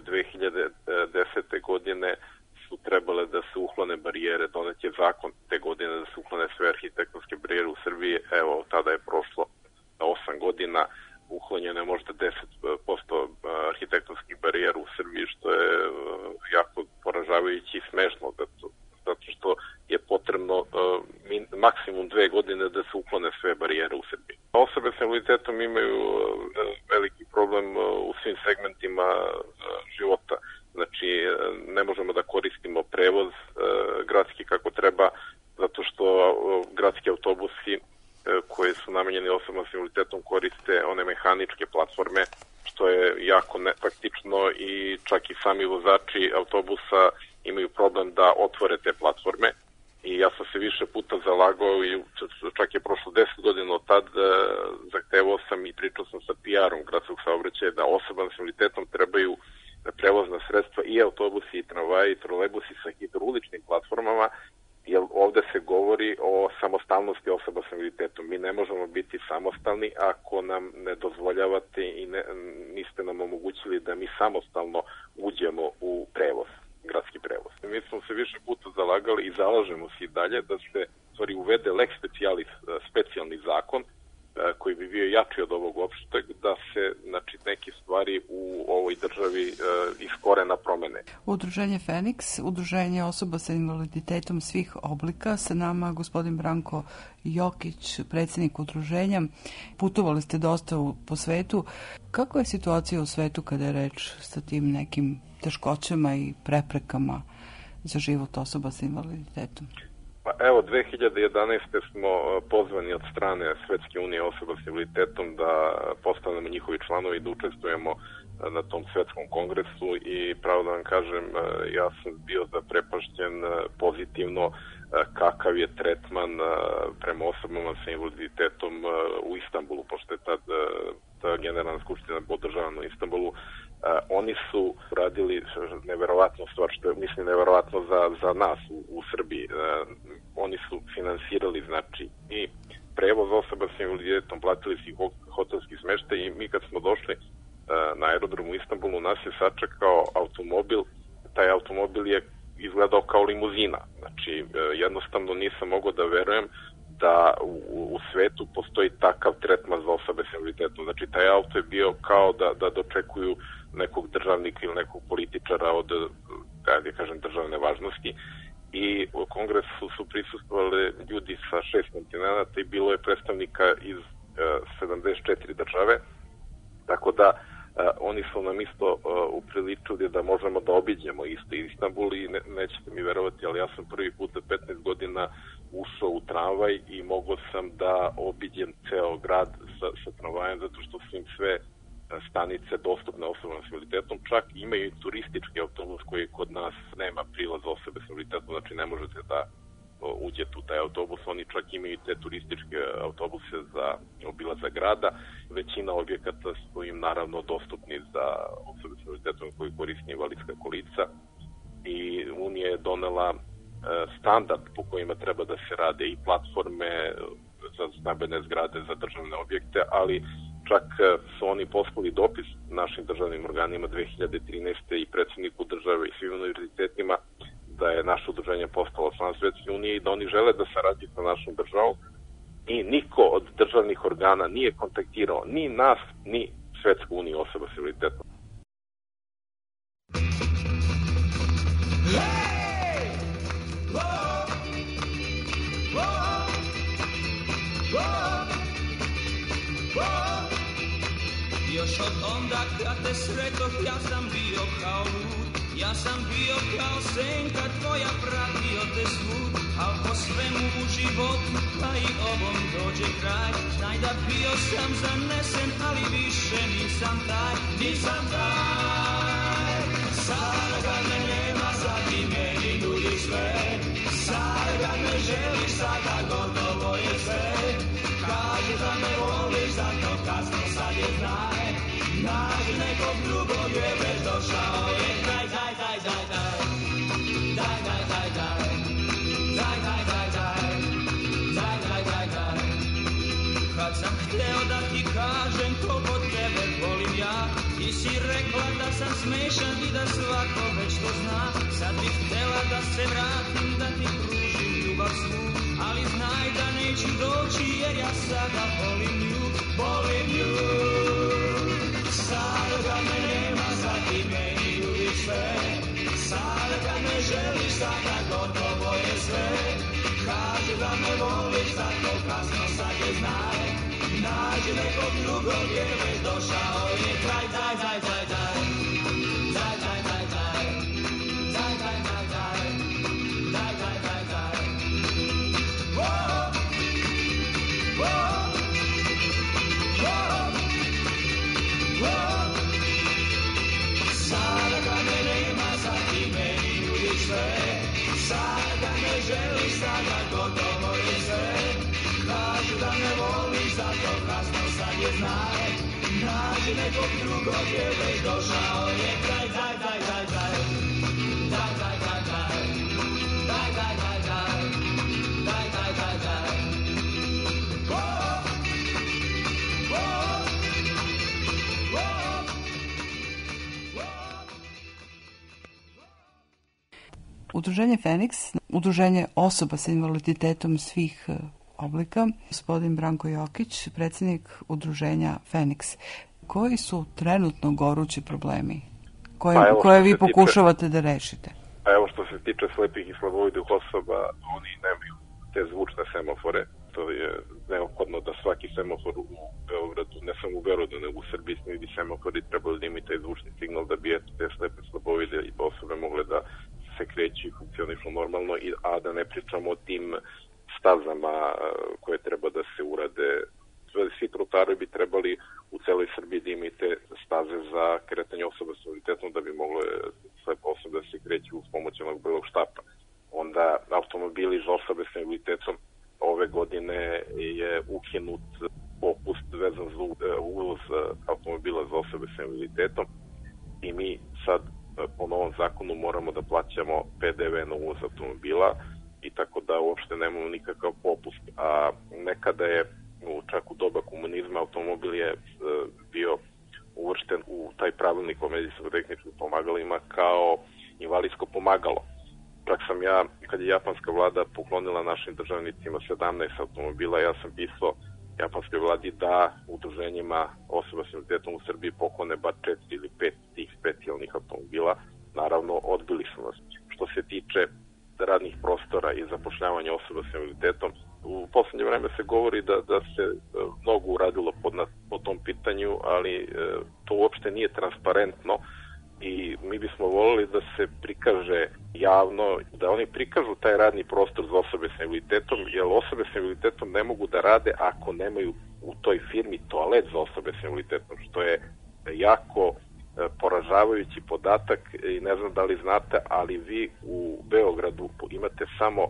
2010. godine su trebale da se uklone barijere, donet je zakon te godine da se uklone sve arhitektonske barijere u Srbiji. Evo, tada je prošlo 8 godina, uklonjeno je možda 10% arhitektonskih barijera u Srbiji, što je jako poražavajući i smešno, zato što je potrebno maksimum 2 godine da se uklone sve barijere u Srbiji. Osobe sa invaliditetom imaju veliki problem u svim segmentima života. Znači, ne možemo da koristimo prevoz gradski kako treba, zato što gradski autobusi koje su namenjeni osobama s invaliditetom koriste one mehaničke platforme, što je jako nepraktično i čak i sami vozači autobusa imaju problem da otvore te platforme. I ja sam se više puta zalagao i čak je prošlo 10 godina od tad, zahtevao sam i pričao sam sa PR-om gradskog saobraćaja da osobama s invaliditetom trebaju prevozna sredstva i autobusi i tramvaji i trolejbusi sa hidrauličnim platformama, jer ovde se govori o samostalnosti osoba sa invaliditetom. Mi ne možemo biti samostalni ako nam ne dozvoljavate i niste nam omogućili da mi samostalno uđemo u prevoz, gradski prevoz. Mi smo se više puta zalagali i zalažemo se i dalje da se uvede lex specialis, specijalni zakon koji bi bio jači od ovog opšteg, da se neke stvari u ovoj državi iz korena promene. Udruženje Feniks, udruženje osoba sa invaliditetom svih oblika, sa nama gospodin Branko Jokić, predsjednik udruženja. Putovali ste dosta po svetu. Kako je situacija u svetu kada je reč sa tim nekim teškoćama i preprekama za život osoba sa invaliditetom? Pa evo, 2011. smo pozvani od strane Svetske unije osoba s invaliditetom da postanemo njihovi članovi i da učestvujemo na tom svetskom kongresu i pravo da vam kažem, ja sam bio zaprepašćen pozitivno kakav je tretman prema osobama sa invaliditetom u Istanbulu, pošto je tad ta generalna skupština održavana u Istanbulu. Oni su radili neverovatnu stvar, što je, mislim, neverovatno za nas u Srbiji. Oni su finansirali, znači, i prevoz osoba sa invaliditetom, platili su hotelski smeštaj i mi kad smo došli na aerodromu u Istanbulu, nas je sačekao automobil, taj automobil je izgledao kao limuzina. Znači, jednostavno nisam mogao da verujem da u svetu postoji takav tretman za osobe s invaliditetom. Znači, taj auto je bio kao da dočekuju nekog državnika ili nekog političara od, državne važnosti. I u kongresu su prisustvovali ljudi sa 6 kontinenta i bilo je predstavnika iz 74 države. Tako da oni su nam isto upriličili da možemo da obiđemo isto Istanbul i nećete mi verovati, ali ja sam prvi put za 15 godina ušao u tramvaj i mogao sam da obiđem ceo grad sa tramvajem, zato što su im sve stanice dostupne osobama s invaliditetom, čak imaju i turistički autobus koji kod nas nema prilaz osobe s invaliditetom, znači ne možete da uđete u taj autobus, oni čak imaju te turističke autobuse za obilazak grada. Većina objekata su im naravno dostupni za osobe s invaliditetom koji koriste invalidska kolica i Unija je donela standard po kojima treba da se rade i platforme za stambene zgrade, za državne objekte, ali čak su oni poslali dopis našim državnim organima 2013. i predsjedniku države i svim univerzitetima da je naše udruženje postalo član Svetske unije i da oni žele da sarađuju sa našom državom i niko od državnih organa nije kontaktirao ni nas, ni Svetsku uniju osoba s invaliditetom. Još od onda kad te sretoh ja sam bio kao lud, ja sam bio kao senka tvoja, pratio te svud, al po svemu u životu pa i ovom dođe kraj. Znaj da bio sam zanesen, ali više nisam taj, nisam taj. Sada kad me nema, sad ti meni nudiš sve, sada kad me želiš, sada gotovo je sve. Kažu da me voliš, zato kasno sad je znaj, nađi nekog drugog je već došao je kraj. Daj, daj, daj, daj, daj, daj, daj, daj, daj, daj, daj, daj, daj, daj, daj, daj. Kad sam hteo da ti kažem koliko tebe volim ja, ti si rekla da sam smešan i da svako već to zna. Sad bih htela da se vratim, da ti pružim ljubav svu, ali znaj da neću doći jer ja sada volim nju, volim nju. Sada kad me nema, sad ti meni ljubiš sve, sada kad me želiš, sada gotovo je sve. Kažu da me voliš, zato kasno sad je znaj, nađi nekog drugog je već došao je kraj. Daj, daj, daj, daj, daj, daj, daj, daj, daj, daj, daj, daj, daj, daj, daj, daj. Sada kad me nema, sad ti meni nudiš sve, sada kad me želiš, sada gotovo je sve. Kažu da me voliš, zato kasno sad je znaj, nađi nekog drugog je već došao je kraj. Daj, daj, daj, daj, daj, daj, daj, daj, daj, daj, daj, daj, daj, daj, daj, daj. Udruženje Feniks, udruženje osoba sa invaliditetom svih oblika, gospodin Branko Jokić, predsjednik udruženja Feniks. Koji su trenutno gorući problemi koje vi pokušavate da rešite? A evo što se tiče slepih i slabovidih osoba, oni nemaju te zvučne semafore. To je neophodno da svaki semafor u Beogradu, ne samo u Beogradu, nego u Srbiji svi semafori trebali da imaju taj zvučni signal da bi te slepe slabovide i osobe mogle da se kreću i funkcionišu normalno, a da ne pričamo o tim stazama koje treba da se urade. Svi trotoari bi trebali u celoj Srbiji da imaju te staze za kretanje osoba s invaliditetom da bi mogle slepe osobe da se kreću uz pomoć onog belog štapa. Onda automobili za osobe s invaliditetom ove godine je ukinut popust vezan za uvoz automobila za osobe s invaliditetom i mi sad po novom zakonu moramo da plaćamo PDV na uvoz automobila i tako da uopšte nemamo nikakav popust. A nekada je, čak u doba komunizma, automobil je bio uvršten u taj pravilnik o medicinsko-tehničkim pomagalima kao invalidsko pomagalo. Čak sam ja, kad je japanska vlada poklonila našim državnicima 17 automobila, ja sam pisao japanskoj vladi da udruženjima osoba s invaliditetom u Srbiji poklone bar 4 ili 5 tih specijalnih automobila. Naravno, odbili su nas. Što se tiče radnih prostora i zapošljavanja osoba s invaliditetom, u poslednje vreme se govori da se mnogo uradilo po tom pitanju, ali to uopšte nije transparentno i mi bismo volili da se prikaže javno, da oni prikažu taj radni prostor za osobe s invaliditetom, jer osobe s invaliditetom ne mogu da rade ako nemaju u toj firmi toalet za osobe s invaliditetom, što je jako poražavajući podatak i ne znam da li znate, ali vi u Beogradu imate samo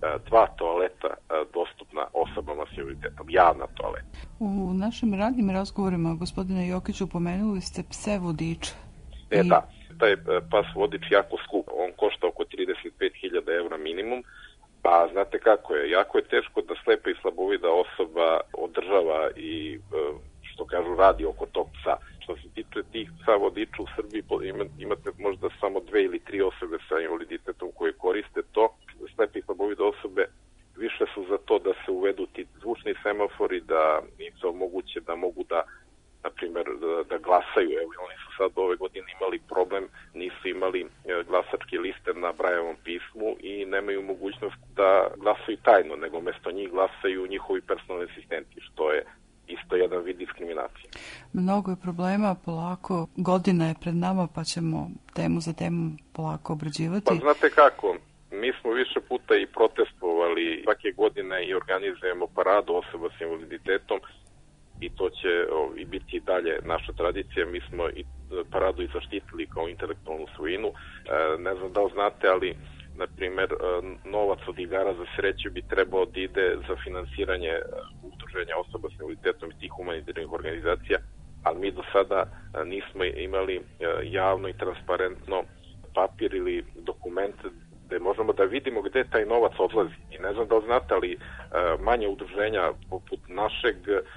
2 toaleta dostupna osobama s invaliditetom, javna toaleta. U našim radnim razgovorima, gospodine Jokiću, pomenuli ste pse vodiče. Da, taj pas vodič jako skup, on košta oko 35.000 evra minimum, a znate kako je, jako je teško da slepa i slabovida osoba održava i što kažu radi oko tog psa. Što se tiče tih psa vodiča u Srbiji, imate možda samo 2 ili 3 osobe sa invaliditetom koje koriste to. Slepe i slabovide osobe više su za to da se uvedu ti zvučni semafori, da im se omoguće da mogu da, na primjer, da glasaju. Evo, oni su sad ove godine imali problem, nisu imali glasačke liste na Brajevom pismu i nemaju mogućnost da glasaju tajno, nego umesto njih glasaju njihovi personalni asistenti, što je isto jedan vid diskriminacije. Mnogo je problema, polako, godina je pred nama, pa ćemo temu za temu polako obrađivati. Pa znate kako, mi smo više puta i protestovali svake godine i organizujemo paradu osoba s invaliditetom i to će i biti dalje naša tradicija. Mi smo i paradu i zaštitili kao intelektualnu svojinu. Ne znam da li znate, ali na primjer, novac od igara za sreću bi trebao da ide za finansiranje udruženja osoba s invaliditetom i tih humanitarnih organizacija, ali mi do sada nismo imali javno i transparentno papir ili dokument gde možemo da vidimo gde taj novac odlazi. I ne znam da li znate, ali manje udruženja poput našeg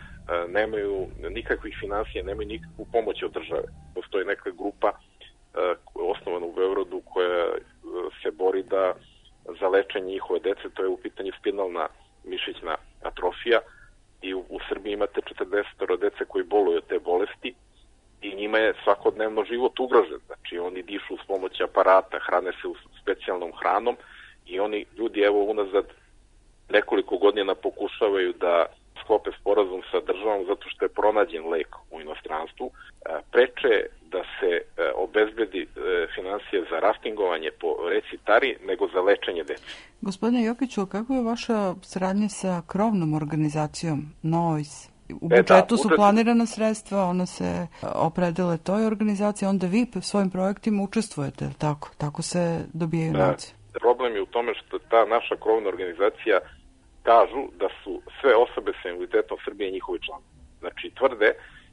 nemaju nikakvih finansija, nemaju nikakvu pomoć od države. Postoji neka grupa osnovana u Beogradu koja se bori da za lečenje njihove dece, to je u pitanju spinalna mišićna atrofija, i u Srbiji imate 40 dece koji boluju od te bolesti i njima je svakodnevno život ugrožen. Znači oni dišu s pomoć aparata, hrane se specijalnom hranom i oni ljudi evo unazad nekoliko godina pokušavaju da sklope sporazum sa državom zato što je pronađen lek u inostranstvu, preče da se obezbedi finansije za raftingovanje po reci Tari nego za lečenje dece. Gospodine Jokiću, kako je vaša saradnja sa krovnom organizacijom NOIS? U budžetu su planirana sredstva, ona se opredele toj organizaciji, onda vi svojim projektima učestvujete, tako? Tako se dobijaju novci. Problem je u tome što ta naša krovna organizacija kažu da su sve osobe sa invaliditetom Srbije njihovi članovi. Znači, tvrde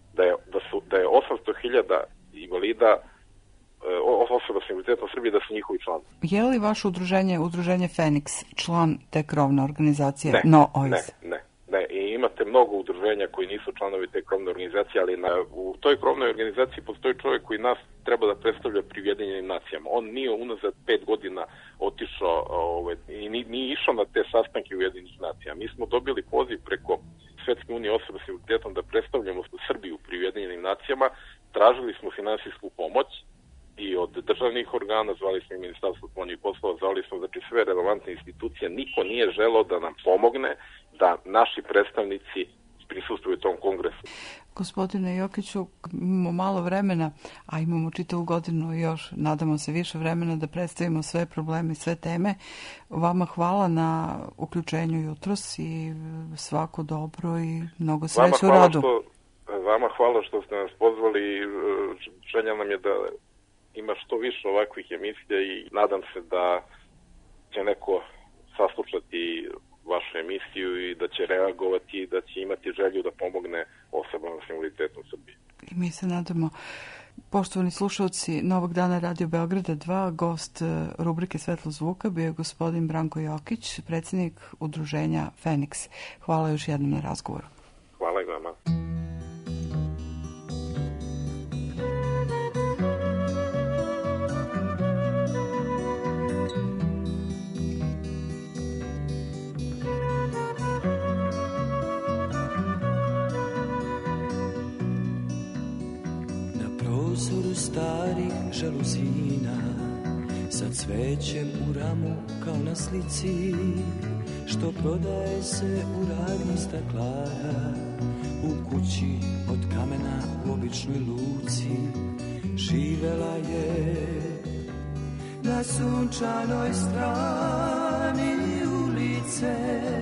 da je 800.000 invalida, osoba sa invaliditetom Srbije, da su njihovi članovi. Je li vaše udruženje Feniks, član te krovne organizacije? Ne. I imate mnogo udruženja koji nisu članovi te krovne organizacije, ali u toj krovnoj organizaciji postoji čovjek koji nas treba da predstavlja pri Ujedinjenim nacijama. On nije unazad 5 godina otišao i nije išao na te sastanke Ujedinjenih nacija. Mi smo dobili poziv preko Svetske unije osoba s invaliditetom da predstavljamo Srbiju pri Ujedinjenim nacijama. Tražili smo finansijsku pomoć i od državnih organa, zvali smo i Ministarstvo spoljnih poslova, zvali smo sve relevantne institucije. Niko nije želeo da nam pomogne da naši predstavnici prisustvuju tom kongresu. Gospodine Jokiću, imamo malo vremena, a imamo čitavu godinu i još, nadamo se, više vremena da predstavimo sve probleme i sve teme. Vama hvala na uključenju jutros i svako dobro i mnogo sreće u radu. Vama hvala što ste nas pozvali i želja nam je da ima što više ovakvih emisija i nadam se da će neko saslušati vašu emisiju i da će reagovati i da će imati želju da pomogne osobama s invaliditetom u Srbiji. I mi se nadamo. Poštovani slušalci Novog dana Radio Beograda 2, gost rubrike Svetlo zvuka bio je gospodin Branko Jokić, predsjednik udruženja Feniks. Hvala još jednom na razgovoru. Hvala i vama. Prozoru starih žaluzina, sa cvećem u ramu kao na slici, što prodaje se u radnji staklara, u kući od kamena u običnoj luci. Živela je na sunčanoj strani ulice,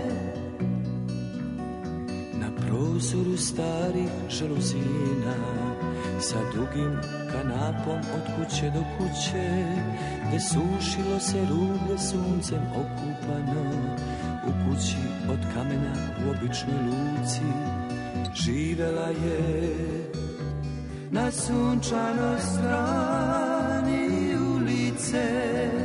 na prozoru starih žaluzina, sa dugim kanapom od kuće do kuće, gde sušilo se rublje suncem okupano, u kući od kamena u običnoj luci. Živela je na sunčanoj strani ulice,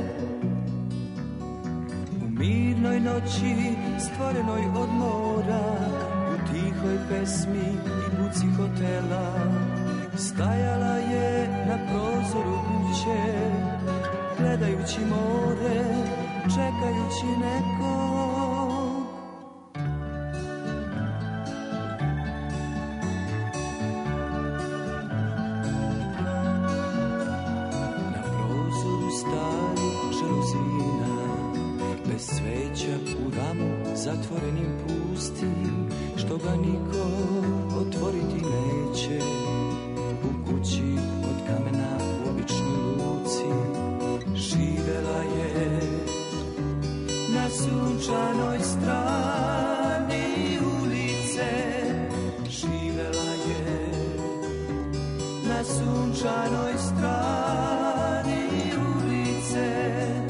u mirnoj noći stvorenoj od mora, u tihoj pesmi i buci hotela. Stajala je na prozoru kuće, gledajući more, čekajući nekog. Na prozoru starih žaluzina, bez sveća u ramu zatvorenim pustim, što ga niko otvoriti neće. U kući od kamena u običnoj luci, živela je na sunčanoj strani ulice. Živela je na sunčanoj strani ulice.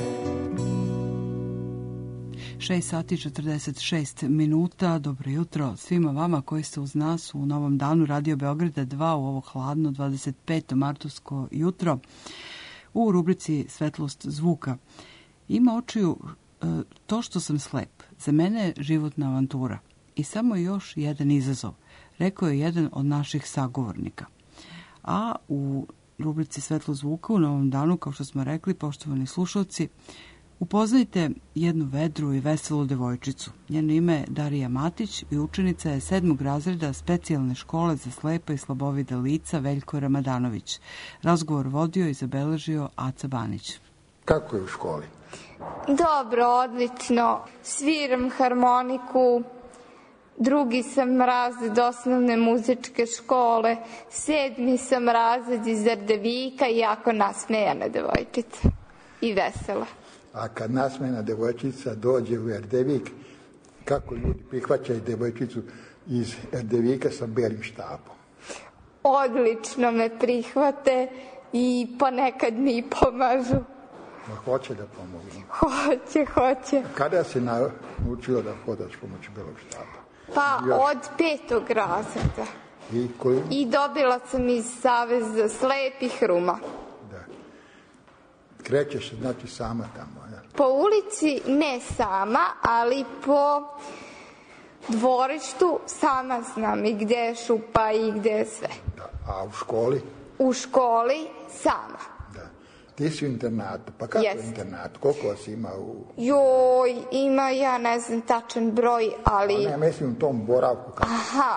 6 sati 46 minuta. Dobro jutro svima vama koji ste uz nas u Novom danu Radio Beograda 2 u ovo hladno 25. martovsko jutro u rubrici Svetlost zvuka. Ima očiju to što sam slep. Za mene je životna avantura i samo još jedan izazov, rekao je jedan od naših sagovornika. A u rubrici Svetlo zvuka u Novom danu, kao što smo rekli, poštovani slušalci, upoznajte jednu vedru i veselu devojčicu. Njeno ime je Darija Matić i učenica je 7. razreda specijalne škole za slepa i slabovida lica Veljko Ramadanović. Razgovor vodio i zabeležio Aca Banić. Kako je u školi? Dobro, odlično. Sviram harmoniku, 2. sam razred osnovne muzičke škole, 7. sam razred iz Erdevika i jako nasmejana devojčica i vesela. A kad nasmejana devojčica dođe u Erdevik, kako ljudi prihvaćaju devojčicu iz Erdevika sa belim štapom? Odlično me prihvate i ponekad mi pomažu. Hoće da pomogu? Hoće. Kada si naučila da hodaš pomoću belog štapa? Pa od 5. razreda. I dobila sam iz Saveza slepih Ruma. Krećeš se, znači, sama tamo, ja? Po ulici ne sama, ali po dvorištu sama znam i gde je šupa i gde je sve. Da. A u školi? U školi sama. Da. Ti si u internatu, pa kako je internat? Koliko vas ima u... Joj, ima, ja ne znam tačan broj, ali... A ne, mislim u tom boravku kako? Aha,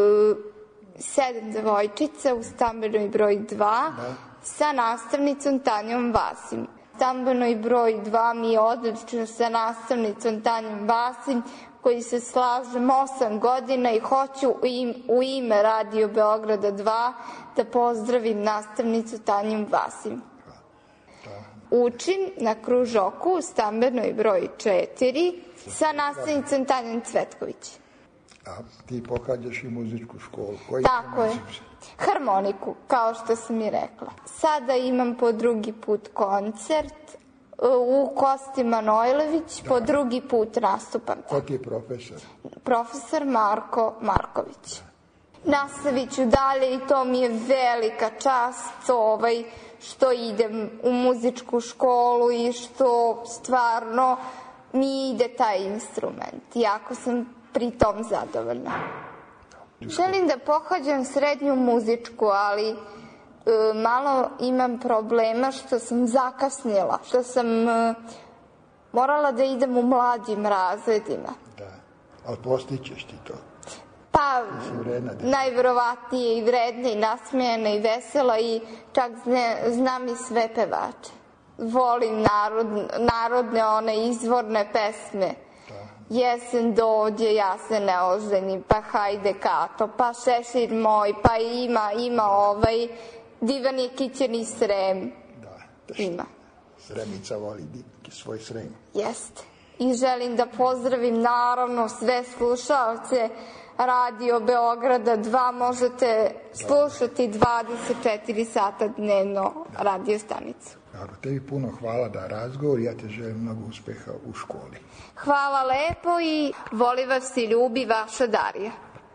7 devojčica u stambenoj broj 2, da, sa nastavnicom Tanjom Vasim. Stambenoj broj 2 mi je odlično sa nastavnicom Tanjom Vasim, koji se slažem 8 godina i hoću u ime Radio Beograda 2 da pozdravim nastavnicu Tanjom Vasim. Učim na kružoku u stambenoj broj 4 sa nastavnicom Tanjom Cvetković. A ti pohađaš i muzičku školu. Tako je. Harmoniku, kao što sam i rekla. Sada imam po 2. put koncert u Kosti Manojlević, po 2. put nastupam. Ko ti je profesor? Profesor Marko Marković. nastavit ću dalje i to mi je velika čast što idem u muzičku školu i što stvarno mi ide taj instrument. Jako sam pri tom zadovoljna. Želim da pohađam srednju muzičku, ali malo imam problema što sam zakasnila, što sam morala da idem u mlađim razredima. Da, ali postićeš ti to. Pa, najverovatnije i vredna i nasmejana i vesela i čak znam i sve pevače. Volim narodne one izvorne pesme. Jesen dođe, ja se ne oženim, pa hajde Kato, pa Šešir moj, pa ima divan je kićeni Srem. Ima. Sremica voli svoj Srem. Jeste. I želim da pozdravim naravno sve slušaoce Radio Beograda 2. Možete slušati 24 sata dnevno radio stanicu. Tebi puno hvala da razgovor, ja te želim mnogo uspeha u školi. Hvala lepo i voli vas i ljubi vaša Darija.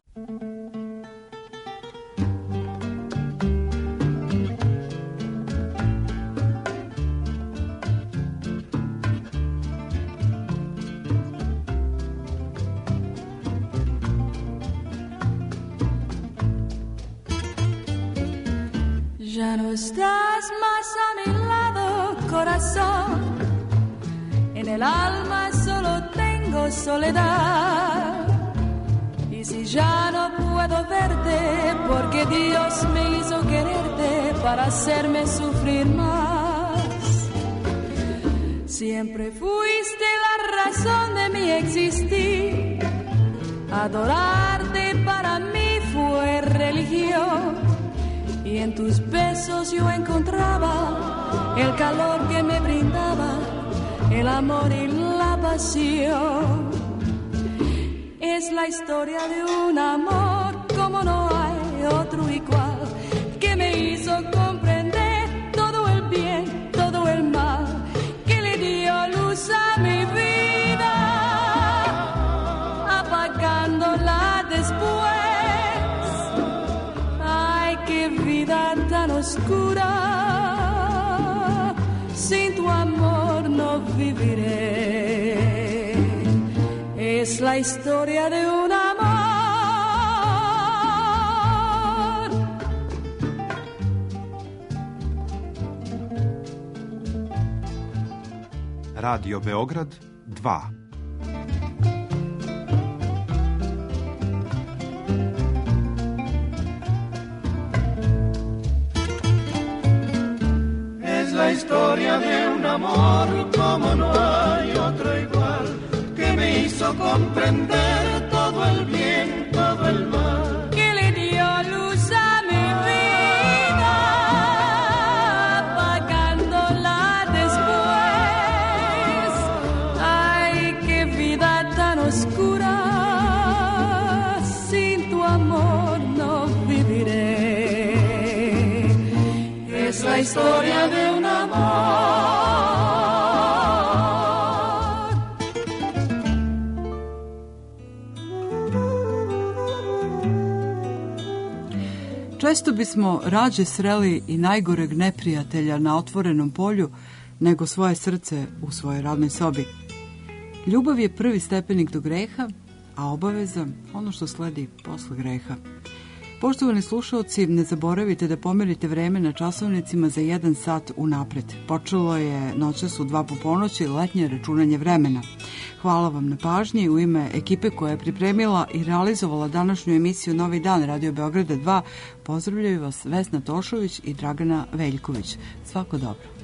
Ya no estás más a mi lado, corazón. En el alma solo tengo soledad. Y si ya no puedo verte, porque Dios me hizo quererte para hacerme sufrir más. Siempre fuiste la razón de mi existir. Adorarte para mí fue religión. Y en tus besos yo encontraba el calor que me brindaba, el amor y la pasión. Es la historia de un amor como no hay otro igual, que me hizo comprender todo el bien, todo el mal, que le dio luz a mi vida, apagándola después. Qué vida tan oscura, sin tu amor no viviré. Es la historia de un amor. Radio Beograd 2. La historia de un amor como no hay otro igual, que me hizo comprender todo el bien, todo el mal, que le dio luz a mi vida, apagándola después. Ay, qué vida tan oscura, sin tu amor no viviré. Es la historia de un amor. Često bismo rađe sreli i najgoreg neprijatelja na otvorenom polju nego svoje srce u svojoj radnoj sobi. Ljubav je prvi stepenik do greha, a obaveza ono što sledi posle greha. Poštovani slušalci, ne zaboravite da pomerite vreme na časovnicima za 1 sat unapred. Počelo je noćas u 2 po ponoći letnje računanje vremena. Hvala vam na pažnji. U ime ekipe koja je pripremila i realizovala današnju emisiju Novi dan Radio Beograda 2 pozdravljaju vas Vesna Tošović i Dragana Veljković. Svako dobro.